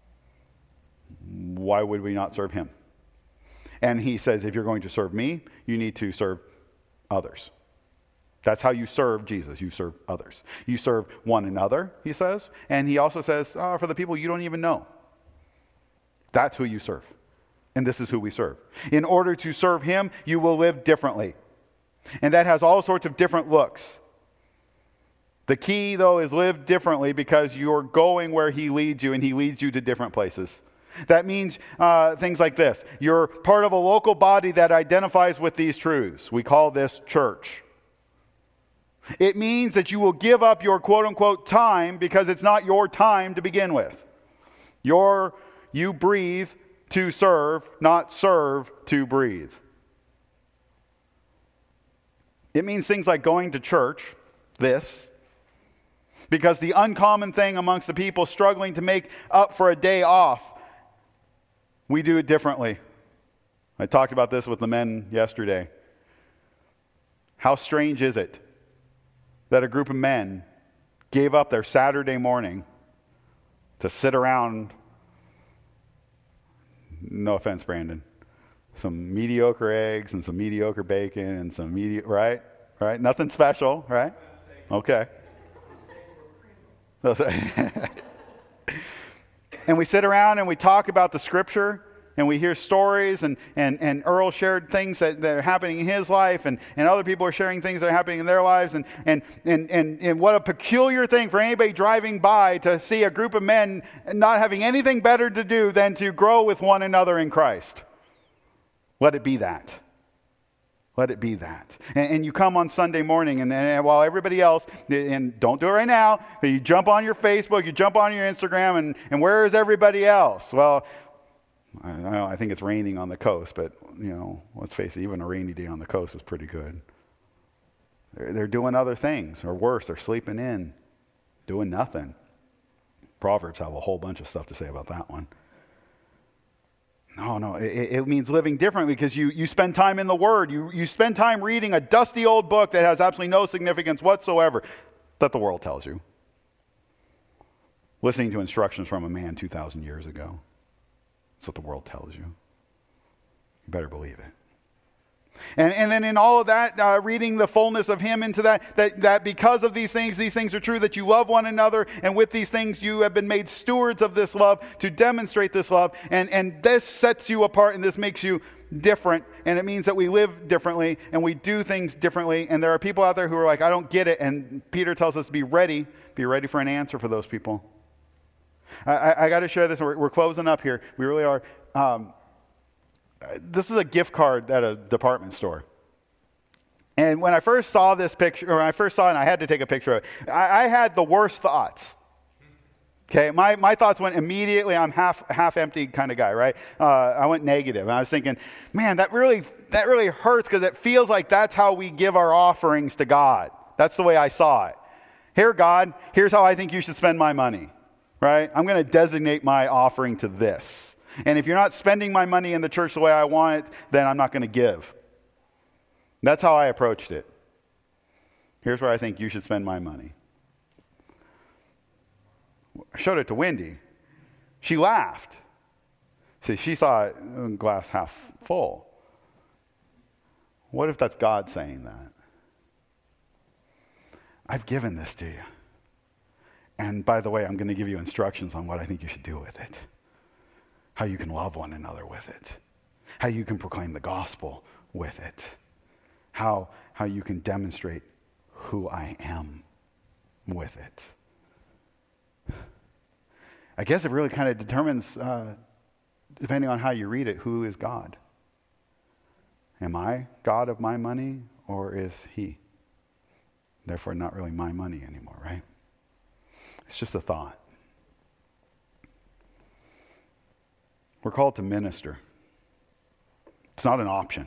Why would we not serve Him? And He says, if you're going to serve me, you need to serve others. That's how you serve Jesus. You serve others. You serve one another, He says. And He also says, oh, for the people you don't even know. That's who you serve. And this is who we serve. In order to serve Him, you will live differently. And that has all sorts of different looks. The key, though, is live differently because you're going where He leads you, and He leads you to different places. That means uh, things like this. You're part of a local body that identifies with these truths. We call this church. It means that you will give up your quote-unquote time because it's not your time to begin with. Your, you breathe to serve, not serve to breathe. It means things like going to church, this, because the uncommon thing amongst the people struggling to make up for a day off, we do it differently. I talked about this with the men yesterday. How strange is it that a group of men gave up their Saturday morning to sit around, no offense, Brandon, some mediocre eggs and some mediocre bacon and some mediocre, right? Right? Nothing special, right? Okay. And we sit around and we talk about the Scripture, and we hear stories, and, and, and Earl shared things that, that are happening in his life, and, and other people are sharing things that are happening in their lives, and, and, and, and, and what a peculiar thing for anybody driving by to see a group of men not having anything better to do than to grow with one another in Christ. Let it be that. Let it be that. And, and you come on Sunday morning, and, and while everybody else, and don't do it right now, but you jump on your Facebook, you jump on your Instagram, and, and where is everybody else? Well, I, don't know, I think it's raining on the coast, but, you know, let's face it, even a rainy day on the coast is pretty good. They're, they're doing other things, or worse, they're sleeping in, doing nothing. Proverbs have a whole bunch of stuff to say about that one. No, no, it, it means living differently because you, you spend time in the Word. You, you spend time reading a dusty old book that has absolutely no significance whatsoever that the world tells you. Listening to instructions from a man two thousand years ago. That's what the world tells you. You better believe it. And, and then in all of that, uh, reading the fullness of Him into that, that, that because of these things, these things are true, that you love one another, and with these things you have been made stewards of this love to demonstrate this love, and, and this sets you apart, and this makes you different, and it means that we live differently, and we do things differently, and there are people out there who are like, I don't get it, and Peter tells us to be ready, be ready for an answer for those people. I, I, I got to share this, we're, we're closing up here, we really are. Um, This is a gift card at a department store. And when I first saw this picture, or when I first saw it, and I had to take a picture of it, I, I had the worst thoughts. Okay, my, my thoughts went immediately, I'm half half empty kind of guy, right? Uh, I went negative. And I was thinking, man, that really that really hurts because it feels like that's how we give our offerings to God. That's the way I saw it. Here, God, here's how I think you should spend my money, right? I'm going to designate my offering to this. And if you're not spending my money in the church the way I want it, then I'm not going to give. That's how I approached it. Here's where I think you should spend my money. I showed it to Wendy. She laughed. See, she saw it glass half full. What if that's God saying that? I've given this to you. And by the way, I'm going to give you instructions on what I think you should do with it. How you can love one another with it. How you can proclaim the gospel with it. How, how you can demonstrate who I am with it. I guess it really kind of determines, uh, depending on how you read it, who is God. Am I God of my money, or is He? Therefore, not really my money anymore, right? It's just a thought. We're called to minister. It's not an option.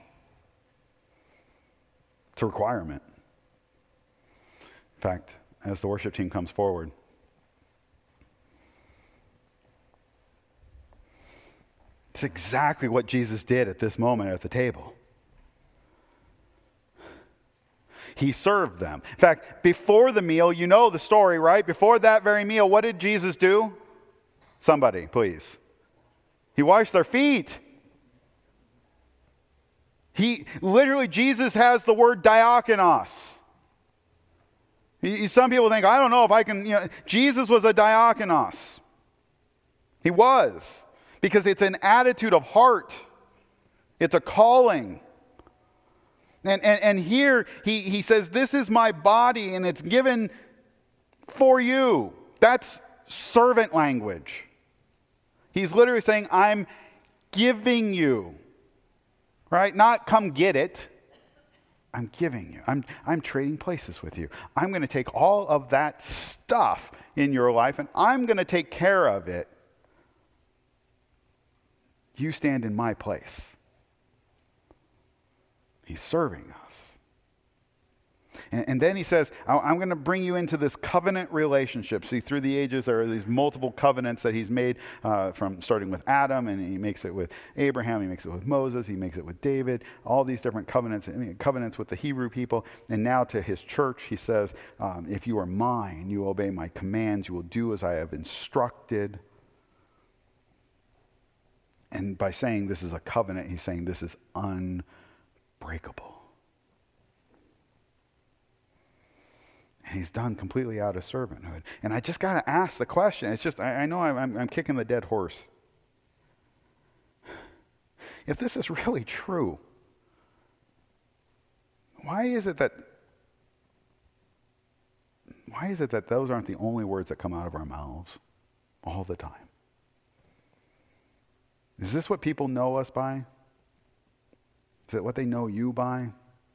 It's a requirement. In fact, as the worship team comes forward, it's exactly what Jesus did at this moment at the table. He served them. In fact, before the meal, you know the story, right? Before that very meal, what did Jesus do? Somebody, please. He washed their feet. He literally, Jesus has the word diakonos. He, some people think, I don't know if I can, you know, Jesus was a diakonos. He was. Because it's an attitude of heart. It's a calling. And, and, and here he, he says, this is my body and it's given for you. That's servant language. He's literally saying, I'm giving you, right? Not come get it. I'm giving you. I'm, I'm trading places with you. I'm going to take all of that stuff in your life and I'm going to take care of it. You stand in my place. He's serving us. And, and then he says, I'm going to bring you into this covenant relationship. See, through the ages, there are these multiple covenants that he's made, uh, from starting with Adam, and he makes it with Abraham, he makes it with Moses, he makes it with David, all these different covenants, I mean, covenants with the Hebrew people. And now to his church, he says, um, if you are mine, you obey my commands, you will do as I have instructed. And by saying this is a covenant, he's saying this is unbreakable. And he's done completely out of servanthood. And I just got to ask the question. It's just, I, I know I'm, I'm, I'm kicking the dead horse. If this is really true, why is it that, why is it that those aren't the only words that come out of our mouths all the time? Is this what people know us by? Is it what they know you by?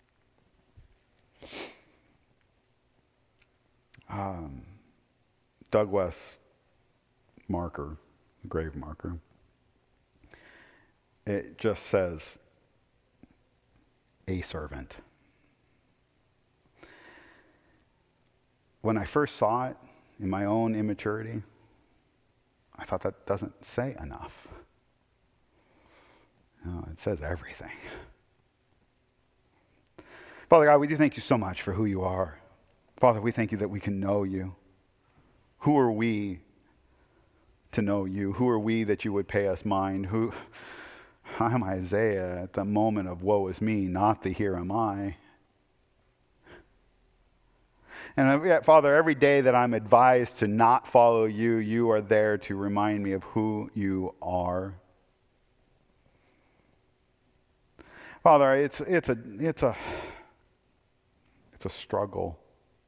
Um, Doug West marker, grave marker, it just says, a servant. When I first saw it in my own immaturity, I thought that doesn't say enough. No, it says everything. Father God, we do thank you so much for who you are. Father, we thank you that we can know you. Who are we to know you? Who are we that you would pay us mind? Who? I'm Isaiah at the moment of woe is me, not the here am I. And yet, Father, every day that I'm advised to not follow you, you are there to remind me of who you are. Father, it's it's a it's a it's a struggle.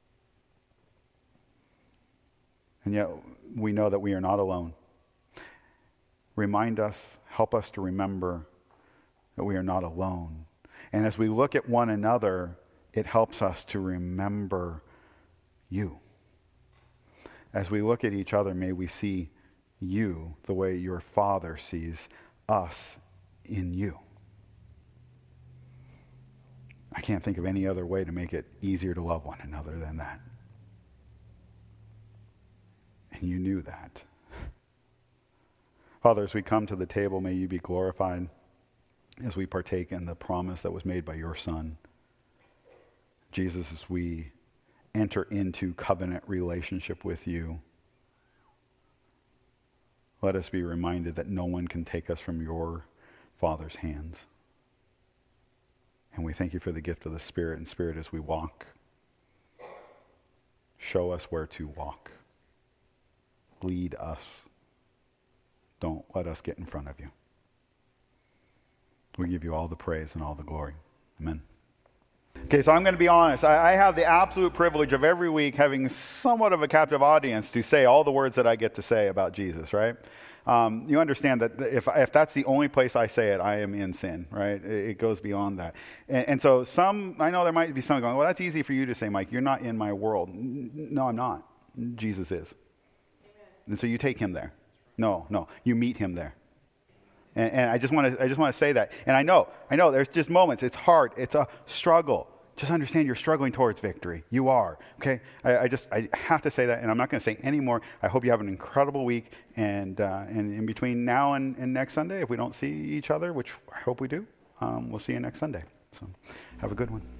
And yet we know that we are not alone. Remind us, help us to remember that we are not alone. And as we look at one another, it helps us to remember you. As we look at each other, may we see you the way your Father sees us in you. I can't think of any other way to make it easier to love one another than that. And you knew that. Father, as we come to the table, may you be glorified as we partake in the promise that was made by your Son. Jesus, as we enter into covenant relationship with you, let us be reminded that no one can take us from your Father's hands. And we thank you for the gift of the Spirit. And Spirit, as we walk, show us where to walk. Lead us. Don't let us get in front of you. We give you all the praise and all the glory. Amen. Okay, so I'm going to be honest. I, I have the absolute privilege of every week having somewhat of a captive audience to say all the words that I get to say about Jesus, right? Um, you understand that if, if that's the only place I say it, I am in sin, right? It, it goes beyond that. And, and so some, I know there might be some going, well, that's easy for you to say, Mike. You're not in my world. No, I'm not. Jesus is. And so you take him there. No, no, you meet him there. And, and I just want to I just want to say that. And I know, I know there's just moments. It's hard. It's a struggle. Just understand you're struggling towards victory. You are. Okay? I, I just, I have to say that, and I'm not going to say any more. I hope you have an incredible week. And, uh, and in between now and, and next Sunday, if we don't see each other, which I hope we do, um, we'll see you next Sunday. So have a good one.